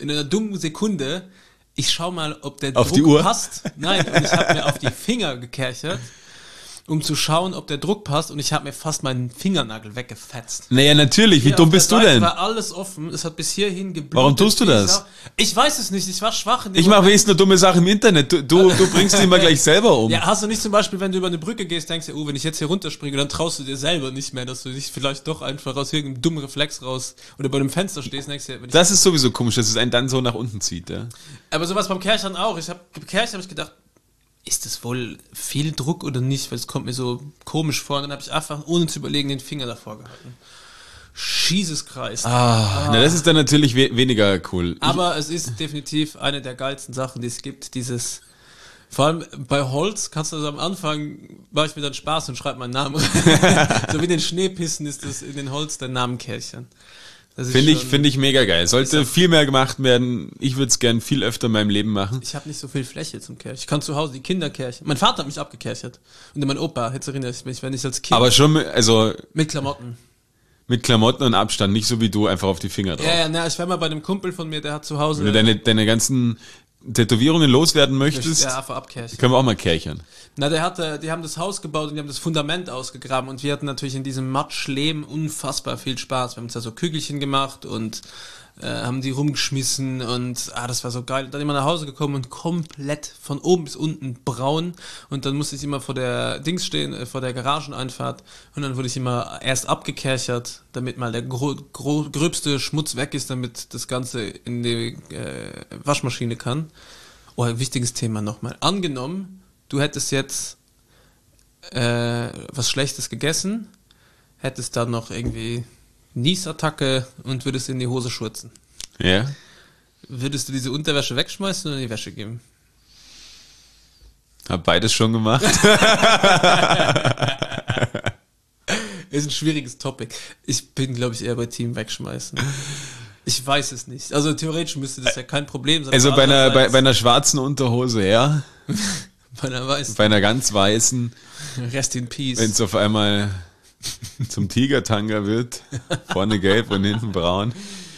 Sekunde, ich schau mal, ob der auf Druck die Uhr passt. Nein, und ich habe mir auf die Finger gekärchert, um zu schauen, ob der Druck passt, und ich habe mir fast meinen Fingernagel weggefetzt. Naja, natürlich. Wie dumm bist du denn? Es war alles offen, es hat bis hierhin geblutet. Warum tust du das? Ich weiß es nicht, ich war schwach. Ich mache wenigstens nur dumme Sachen im Internet. Du bringst die immer gleich selber um. Ja, hast du nicht zum Beispiel, wenn du über eine Brücke gehst, denkst du, wenn ich jetzt hier runterspringe, dann traust du dir selber nicht mehr, dass du dich vielleicht doch einfach aus irgendeinem dummen Reflex raus oder bei einem Fenster stehst, denkst du, das ist sowieso komisch, dass es einen dann so nach unten zieht, ja. Aber sowas beim Kärchern auch. Habe ich gedacht, ist das wohl viel Druck oder nicht? Weil es kommt mir so komisch vor. Und dann habe ich einfach, ohne zu überlegen, den Finger davor gehalten. Jesus Christ. Na, das ist dann natürlich weniger cool. Aber es ist definitiv eine der geilsten Sachen, die es gibt. Vor allem bei Holz kannst du also am Anfang, mache ich mir dann Spaß und schreibe meinen Namen rein. So wie in den Schneepissen ist das in den Holz der Namen Kärchern. Finde ich mega geil. Sollte viel mehr gemacht werden. Ich würde es gern viel öfter in meinem Leben machen. Ich habe nicht so viel Fläche zum Kärchen. Ich kann zu Hause die Kinder kärchen. Mein Vater hat mich abgekärchert. Und mein Opa, jetzt erinnere ich mich, wenn ich als Kind... Aber schon, also... Mit Klamotten. Mit Klamotten und Abstand, nicht so wie du, einfach auf die Finger drauf. Ja, ich war mal bei einem Kumpel von mir, der hat zu Hause... Wenn du deine ganzen Tätowierungen loswerden möchtest, einfach abkärchen. Können wir auch mal kärchern. Na, die haben das Haus gebaut und die haben das Fundament ausgegraben und wir hatten natürlich in diesem Matschlehm unfassbar viel Spaß. Wir haben uns da so Kügelchen gemacht und haben die rumgeschmissen und das war so geil. Dann immer nach Hause gekommen und komplett von oben bis unten braun, und dann musste ich immer vor der vor der Garageneinfahrt, und dann wurde ich immer erst abgekärchert, damit mal der gröbste Schmutz weg ist, damit das Ganze in die Waschmaschine kann. Oh, ein wichtiges Thema nochmal. Angenommen, du hättest jetzt was Schlechtes gegessen, hättest dann noch irgendwie Niesattacke und würdest in die Hose schurzen. Ja. Würdest du diese Unterwäsche wegschmeißen oder in die Wäsche geben? Hab beides schon gemacht. Ist ein schwieriges Topic. Ich bin, glaube ich, eher bei Team wegschmeißen. Ich weiß es nicht. Also theoretisch müsste das ja kein Problem sein. Also bei einer schwarzen Unterhose, ja. Bei einer weißen. Bei einer ganz weißen. Rest in Peace. Wenn es auf einmal zum Tigertanga wird, vorne gelb und hinten braun.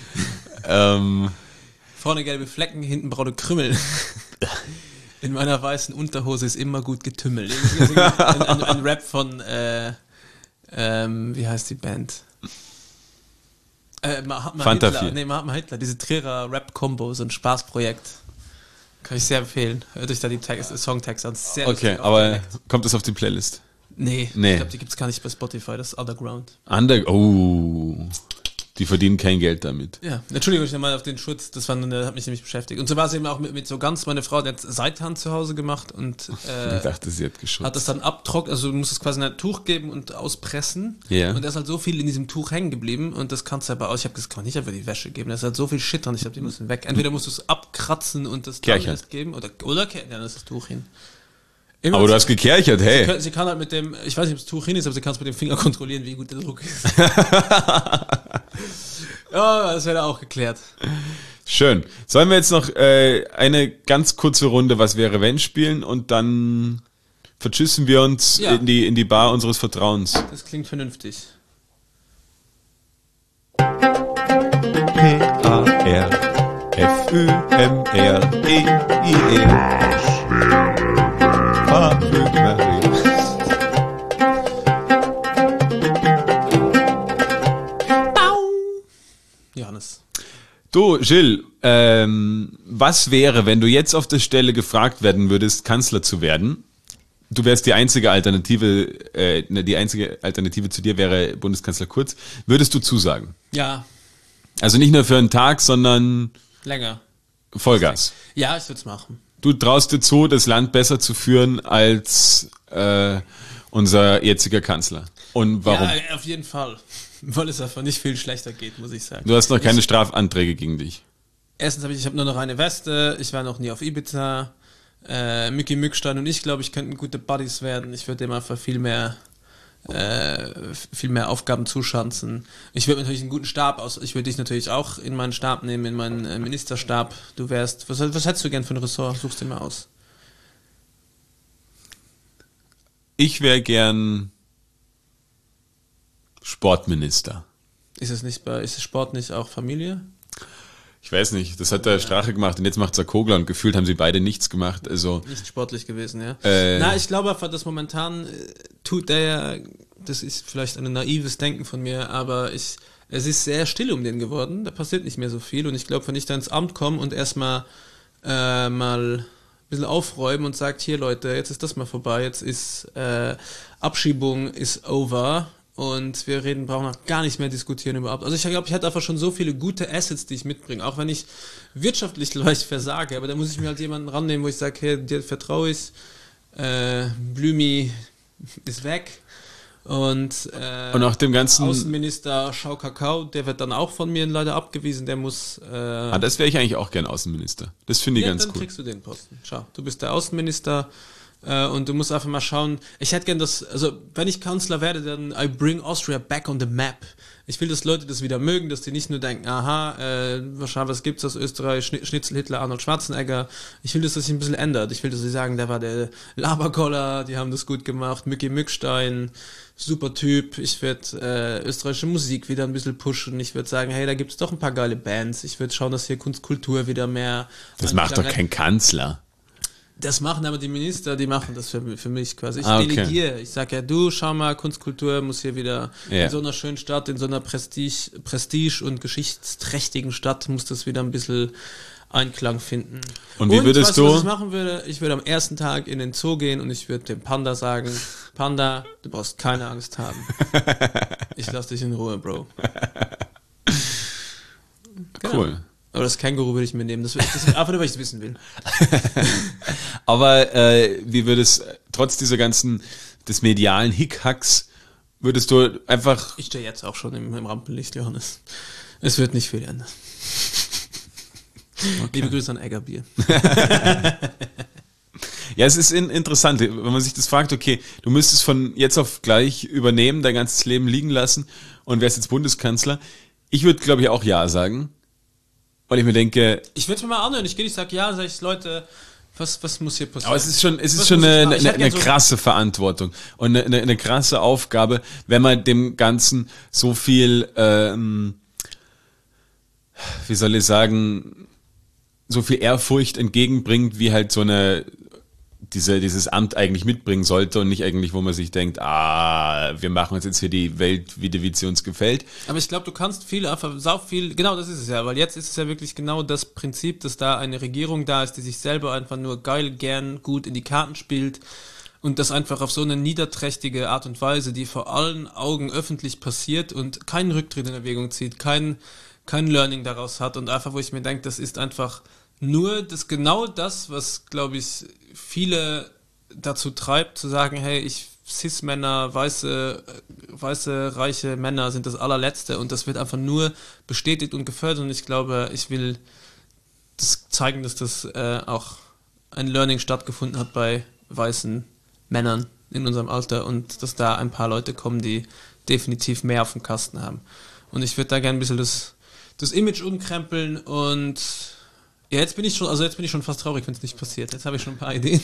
Vorne gelbe Flecken, hinten braune Krümmel. In meiner weißen Unterhose ist immer gut getümmelt. Ein Rap von, wie heißt die Band? Mahatma Hitler, diese Trierer Rap-Combo, so ein Spaßprojekt. Kann ich sehr empfehlen. Hört euch da die Songtext an. Sehr okay, aber kommt das auf die Playlist? Nee. Ich glaube, die gibt es gar nicht bei Spotify, das ist Underground. Die verdienen kein Geld damit. Ja, Entschuldigung, ich nochmal auf den Schutz, das hat mich nämlich beschäftigt. Und so war es eben auch mit so ganz, meine Frau, die hat Seitan zu Hause gemacht und ich dachte, sie hat geschützt. Hat das dann abtrocknet, also du musst es quasi in ein Tuch geben und auspressen. Ja. Und da ist halt so viel in diesem Tuch hängen geblieben und das kannst du aber ich habe das kann man nicht einfach die Wäsche geben, da ist halt so viel Shit dran, ich glaube, die müssen weg. Entweder musst du es abkratzen und das dann erst geben oder dann ist das Tuch hin. Immer aber du hast gekärchert, hey. Sie kann halt mit dem, ich weiß nicht, ob das Tuch hin ist, aber sie kann es mit dem Finger kontrollieren, wie gut der Druck ist. Ja, das wäre auch geklärt. Schön. Sollen wir jetzt noch eine ganz kurze Runde Was wäre wenn spielen und dann vertschüssen wir uns in die Bar unseres Vertrauens. Das klingt vernünftig. P-A-R-F-Ü-M-R-E-I-E Johannes. Du, Gilles, was wäre, wenn du jetzt auf der Stelle gefragt werden würdest, Kanzler zu werden? du wärst die einzige Alternative, die einzige Alternative zu dir wäre Bundeskanzler Kurz. Würdest du zusagen? Ja, Also nicht nur für einen Tag, sondern länger. Vollgas. Ja, ich würde es machen. Du traust dir zu, das Land besser zu führen als unser jetziger Kanzler. Und warum? Ja, auf jeden Fall. Weil es einfach nicht viel schlechter geht, muss ich sagen. Du hast noch keine Strafanträge gegen dich. Erstens habe ich habe nur noch eine Weste, ich war noch nie auf Ibiza. Micky Mückstein und ich glaube, ich könnten gute Buddies werden. Ich würde dem einfach viel mehr Aufgaben zuschanzen. Ich würde natürlich einen guten Stab ich würde dich natürlich auch in meinen Stab nehmen, in meinen Ministerstab. Du wärst, was hättest du gern für ein Ressort? Suchst dir mal aus. Ich wäre gern Sportminister. Ist Sport nicht auch Familie? Ich weiß nicht, das hat der Strache gemacht und jetzt macht's der Kogler und gefühlt haben sie beide nichts gemacht. Also Nicht sportlich gewesen, ja. Ich glaube einfach, dass momentan tut der ja, das ist vielleicht ein naives Denken von mir, aber es ist sehr still um den geworden, da passiert nicht mehr so viel und ich glaube, wenn ich da ins Amt komme und erstmal mal ein bisschen aufräumen und sagt, hier Leute, jetzt ist das mal vorbei, jetzt ist Abschiebung ist over. Und wir brauchen auch gar nicht mehr diskutieren überhaupt. Also ich glaube, ich hatte einfach schon so viele gute Assets, die ich mitbringe. Auch wenn ich wirtschaftlich vielleicht versage, aber da muss ich mir halt jemanden rannehmen, wo ich sage, hey, dir vertraue ich, Blümi ist weg. Und auch dem ganzen Außenminister Schau Kakao, der wird dann auch von mir leider abgewiesen, der muss... das wäre ich eigentlich auch gern Außenminister. Das finde ich ganz dann cool. kriegst du den Posten. Schau, du bist der Außenminister, und du musst einfach mal schauen, ich hätte gern wenn ich Kanzler werde, dann I bring Austria back on the map. Ich will, dass Leute das wieder mögen, dass die nicht nur denken, wahrscheinlich, was gibt's aus Österreich, Schnitzel, Hitler, Arnold Schwarzenegger. Ich will, dass das sich ein bisschen ändert. Ich will, dass sie sagen, der war der Laberkoller, die haben das gut gemacht, Micky Mückstein, super Typ. Ich werde österreichische Musik wieder ein bisschen pushen. Ich würde sagen, hey, da gibt's doch ein paar geile Bands. Ich würde schauen, dass hier Kunstkultur wieder mehr... Das macht doch kein Kanzler. Das machen aber die Minister, die machen das für mich quasi. Ich okay. delegiere. Ich sage ja, du, schau mal, Kunstkultur muss hier wieder in so einer schönen Stadt, in so einer Prestige- und geschichtsträchtigen Stadt muss das wieder ein bisschen Einklang finden. Und wie würdest du... Was ich machen würde? Ich würde am ersten Tag in den Zoo gehen und ich würde dem Panda sagen, Panda, du brauchst keine Angst haben. Ich lass dich in Ruhe, Bro. Genau. Cool. Aber das Känguru würde ich mir nehmen. Das ist einfach nur, weil ich es wissen will. Aber wie würdest, trotz dieser des medialen Hickhacks, würdest du einfach... Ich stehe jetzt auch schon im Rampenlicht, Johannes. Es wird nicht viel ändern. Okay. Liebe Grüße an Eggerbier. Ja, es ist interessant, wenn man sich das fragt, okay, du müsstest von jetzt auf gleich übernehmen, dein ganzes Leben liegen lassen und wärst jetzt Bundeskanzler. Ich würde, glaube ich, auch Ja sagen. Weil ich mir denke... Ich würde es mir mal anhören. Ich sage ja, sage ich, Leute, was muss hier passieren? Aber es ist schon eine krasse Verantwortung und eine krasse Aufgabe, wenn man dem Ganzen so viel, wie soll ich sagen, so viel Ehrfurcht entgegenbringt, wie halt dieses Amt eigentlich mitbringen sollte und nicht eigentlich, wo man sich denkt, wir machen uns jetzt hier die Welt wieder, wie sie uns gefällt. Aber ich glaube, du kannst genau das ist es ja, weil jetzt ist es ja wirklich genau das Prinzip, dass da eine Regierung da ist, die sich selber einfach nur geil, gern, gut in die Karten spielt und das einfach auf so eine niederträchtige Art und Weise, die vor allen Augen öffentlich passiert und keinen Rücktritt in Erwägung zieht, kein Learning daraus hat und einfach, wo ich mir denke, das ist einfach nur genau das, was, glaube ich, viele dazu treibt, zu sagen, hey, Cis-Männer, weiße, reiche Männer sind das allerletzte und das wird einfach nur bestätigt und gefördert und ich glaube, ich will das zeigen, dass das auch ein Learning stattgefunden hat bei weißen Männern in unserem Alter und dass da ein paar Leute kommen, die definitiv mehr auf dem Kasten haben. Und ich würde da gerne ein bisschen das Image umkrempeln und ja, jetzt bin ich schon fast traurig, wenn es nicht passiert. Jetzt habe ich schon ein paar Ideen.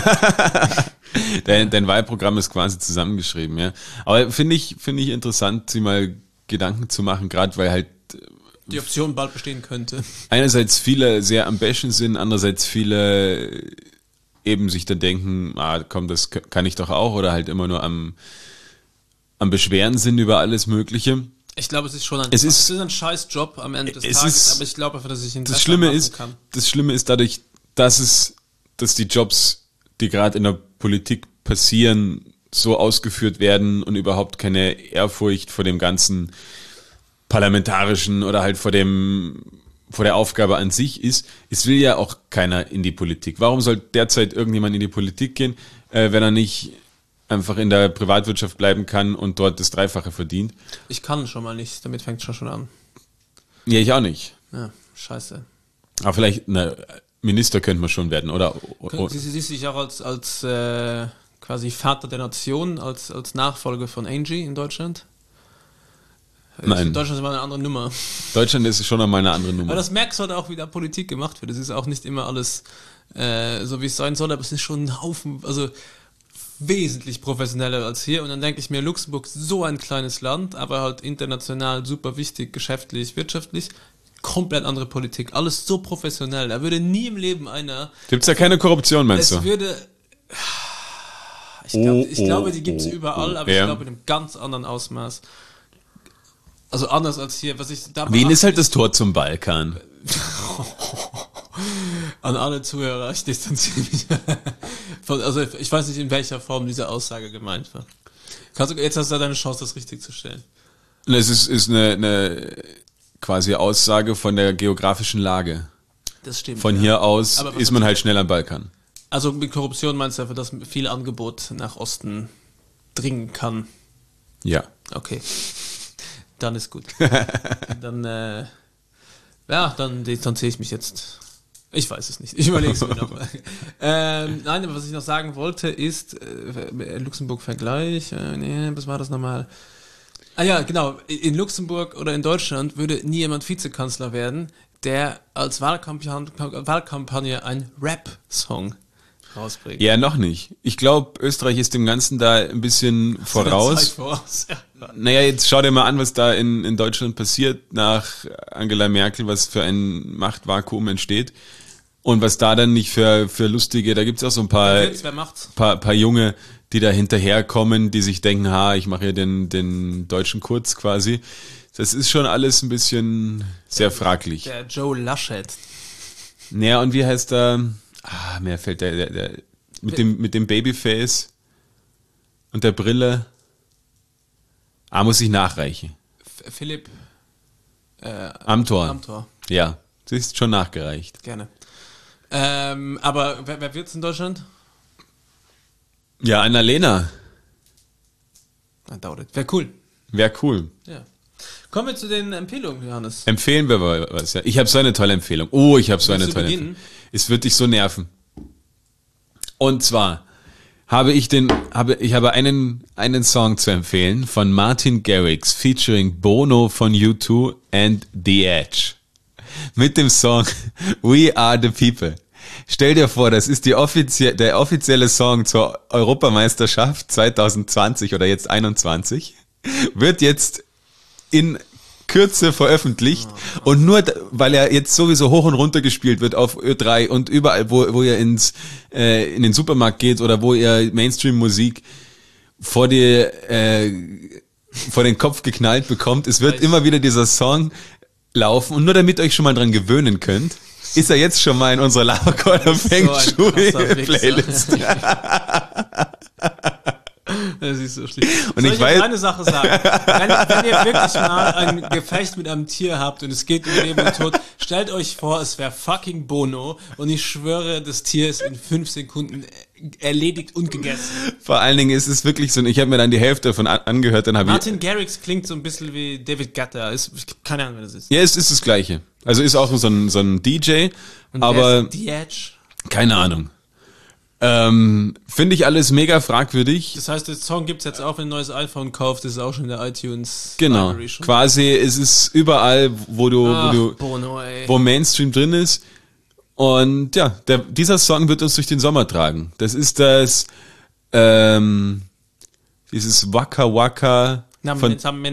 Dein Wahlprogramm ist quasi zusammengeschrieben, ja. Aber finde ich interessant, sich mal Gedanken zu machen, gerade weil halt die Option bald bestehen könnte. Einerseits viele sehr am Bashen sind, andererseits viele eben sich dann denken, komm, das kann ich doch auch, oder halt immer nur am Beschweren sind über alles Mögliche. Ich glaube, es ist schon ein scheiß Job am Ende des Tages, aber ich glaube einfach, dass ich ihn das Schlimme ist dadurch, dass die Jobs, die gerade in der Politik passieren, so ausgeführt werden und überhaupt keine Ehrfurcht vor dem ganzen parlamentarischen oder halt vor der Aufgabe an sich ist. Es will ja auch keiner in die Politik. Warum soll derzeit irgendjemand in die Politik gehen, wenn er nicht einfach in der Privatwirtschaft bleiben kann und dort das Dreifache verdient? Ich kann schon mal nicht, damit fängt es schon an. Ja, ich auch nicht. Ja, scheiße. Aber vielleicht, Minister könnte man schon werden, oder? Sie siehst dich auch als quasi Vater der Nation, als Nachfolger von Angie in Deutschland? Nein. In Deutschland ist immer eine andere Nummer. Deutschland ist schon einmal eine andere Nummer. Aber das merkst du halt auch, wie da Politik gemacht wird. Es ist auch nicht immer alles so, wie es sein soll, aber es ist schon ein Haufen, also wesentlich professioneller als hier. Und dann denke ich mir, Luxemburg ist so ein kleines Land, aber halt international super wichtig, geschäftlich, wirtschaftlich. Komplett andere Politik. Alles so professionell. Da würde nie im Leben einer... Gibt's da keine Korruption, meinst du? Es würde... Ich glaube, die gibt es überall, aber ich glaube in einem ganz anderen Ausmaß. Also anders als hier, was ich da... Wien ist halt das Tor zum Balkan. An alle Zuhörer, ich distanziere mich. Also ich weiß nicht, in welcher Form diese Aussage gemeint war. Jetzt hast du deine Chance, das richtig zu stellen. Es ist eine quasi Aussage von der geografischen Lage. Das stimmt. Von hier aus Aber ist man halt schnell am Balkan. Also mit Korruption meinst du einfach, dass viel Angebot nach Osten dringen kann? Ja. Okay. Dann ist gut. Dann distanziere ich mich jetzt. Ich weiß es nicht. Ich überlege es mir nochmal. Nein, aber was ich noch sagen wollte ist, Luxemburg-Vergleich, was war das nochmal? Ah ja, genau. In Luxemburg oder in Deutschland würde nie jemand Vizekanzler werden, der als Wahlkampagne einen Rap-Song rausbringt. Ja, noch nicht. Ich glaube, Österreich ist dem Ganzen da ein bisschen voraus. Naja, jetzt schau dir mal an, was da in Deutschland passiert nach Angela Merkel, was für ein Machtvakuum entsteht. Und was da dann nicht für lustige, da gibt's auch so ein Wer macht's? paar Junge, die da hinterherkommen, die sich denken, ich mache hier den deutschen Kurz quasi. Das ist schon alles ein bisschen sehr fraglich. Der Joe Laschet. Naja, und wie heißt der? Mir fällt der mit dem Babyface und der Brille. Muss ich nachreichen. Philipp Amthor. Ja, das ist schon nachgereicht. Gerne. Aber wer wird's in Deutschland? Ja, Annalena. Dauert. Wäre cool. Wäre cool. Ja. Kommen wir zu den Empfehlungen, Johannes. Empfehlen wir was, ja. Ich habe so eine tolle Empfehlung. Ich habe so eine tolle Empfehlung. Es wird dich so nerven. Und zwar habe ich einen Song zu empfehlen von Martin Garrix featuring Bono von U2 and The Edge. Mit dem Song We Are the People. Stell dir vor, das ist der offizielle Song zur Europameisterschaft 2020 oder jetzt 21. Wird jetzt in Kürze veröffentlicht und nur, weil er jetzt sowieso hoch und runter gespielt wird auf Ö3 und überall, wo ihr in den Supermarkt geht oder wo ihr Mainstream-Musik vor den Kopf geknallt bekommt, es wird immer wieder dieser Song laufen und nur damit ihr euch schon mal dran gewöhnen könnt, ist er jetzt schon mal in unserer Lava Feng Shui Playlist. Das ist so schlimm. Und Soll ich weiß eine Sache sagen? Wenn ihr wirklich mal ein Gefecht mit einem Tier habt und es geht um Leben und Tod, stellt euch vor, es wäre fucking Bono und ich schwöre, das Tier ist in 5 Sekunden erledigt und gegessen. Vor allen Dingen ist es wirklich so, ich habe mir dann die Hälfte davon angehört, dann habe ich... Martin Garrix klingt so ein bisschen wie David Guetta. Keine Ahnung, wer das ist. Ja, es ist das Gleiche. Also ist auch so ein DJ, Und aber The Edge. keine Ahnung. Finde ich alles mega fragwürdig. Das heißt, der Song gibt es jetzt auch, wenn ein neues iPhone kauft, das ist auch schon in der iTunes Genau. Library schon. Quasi ist es überall, Bono, ey. wo Mainstream drin ist. Und ja, dieser Song wird uns durch den Sommer tragen. Das ist dieses Waka Waka von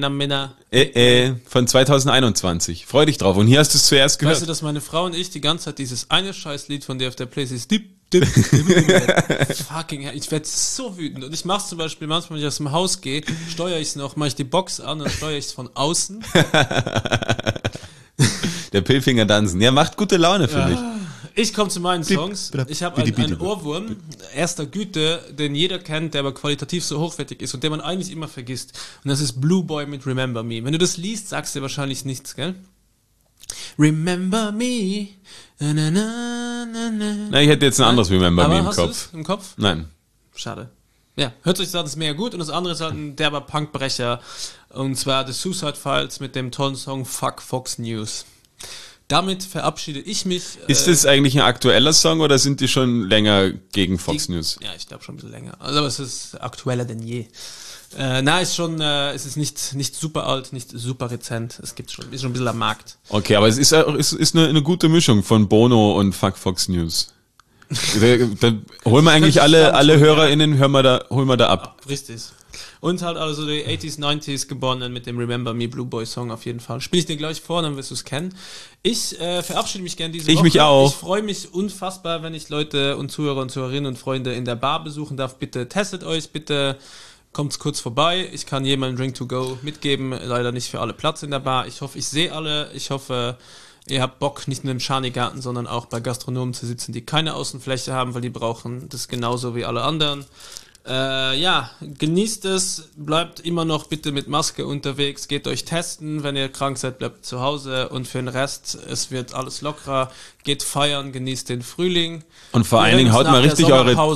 2021. Freu dich drauf. Und hier hast du es zuerst gehört. Weißt du, dass meine Frau und ich die ganze Zeit dieses eine Scheißlied von dir auf der Playlist ist, fucking hell, ich werde so wütend. Und ich mach's zum Beispiel manchmal, wenn ich aus dem Haus gehe, steuere ich es noch, mache ich die Box an und steuere ich es von außen. Der Pilfinger Dansen. Ja, macht gute Laune für mich. Ich komme zu meinen Songs. Ich habe einen Ohrwurm erster Güte, den jeder kennt, der aber qualitativ so hochwertig ist und den man eigentlich immer vergisst. Und das ist Blue Boy mit Remember Me. Wenn du das liest, sagst du wahrscheinlich nichts, gell? Remember Me. Na, na, na, na, na. Na, ich hätte jetzt ein anderes Remember Me im hast Kopf. du's im Kopf? Nein. Schade. Ja, hört euch das ist mega gut und das andere ist halt ein derber Punkbrecher und zwar The Suicide Files mit dem tollen Song Fuck Fox News. Damit verabschiede ich mich. Ist das eigentlich ein aktueller Song oder sind die schon länger gegen Fox News? Ja, ich glaube schon ein bisschen länger. Also aber es ist aktueller denn je. Es ist nicht super alt, nicht super rezent. Es gibt schon, ist schon ein bisschen am Markt. Okay, aber es ist eine gute Mischung von Bono und Fuck Fox News. Da holen wir eigentlich alle HörerInnen, holen wir da ab. Richtig. Und halt also die 80s, 90s geboren mit dem Remember Me Blue Boy Song auf jeden Fall. Spiel ich dir gleich vor, dann wirst du es kennen. Ich verabschiede mich gerne diese Woche. Ich mich auch. Ich freue mich unfassbar, wenn ich Leute und Zuhörer und Zuhörerinnen und Freunde in der Bar besuchen darf. Bitte testet euch, bitte kommt kurz vorbei. Ich kann jemandem Drink to Go mitgeben. Leider nicht für alle Platz in der Bar. Ich hoffe, ich sehe alle. Ich hoffe, ihr habt Bock, nicht nur im Schanigarten, sondern auch bei Gastronomen zu sitzen, die keine Außenfläche haben, weil die brauchen das genauso wie alle anderen. Genießt es, bleibt immer noch bitte mit Maske unterwegs, geht euch testen, wenn ihr krank seid, bleibt zu Hause und für den Rest, es wird alles lockerer, geht feiern, genießt den Frühling. Und vor allen Dingen haut mal richtig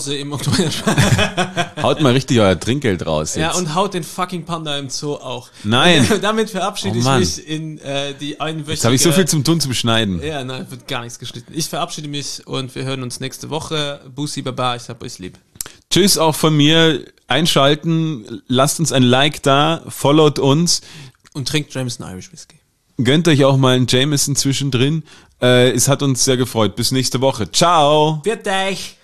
haut mal richtig euer Trinkgeld raus jetzt. Ja, und haut den fucking Panda im Zoo auch. Nein. Und damit verabschiede ich mich in die einwöchige... Jetzt habe ich so viel zum Tun zum Schneiden. Ja, nein, wird gar nichts geschnitten. Ich verabschiede mich und wir hören uns nächste Woche. Bussi Baba, ich hab euch lieb. Tschüss auch von mir. Einschalten, lasst uns ein Like da, followt uns. Und trinkt Jameson Irish Whiskey. Gönnt euch auch mal einen Jameson zwischendrin. Es hat uns sehr gefreut. Bis nächste Woche. Ciao. Viert euch.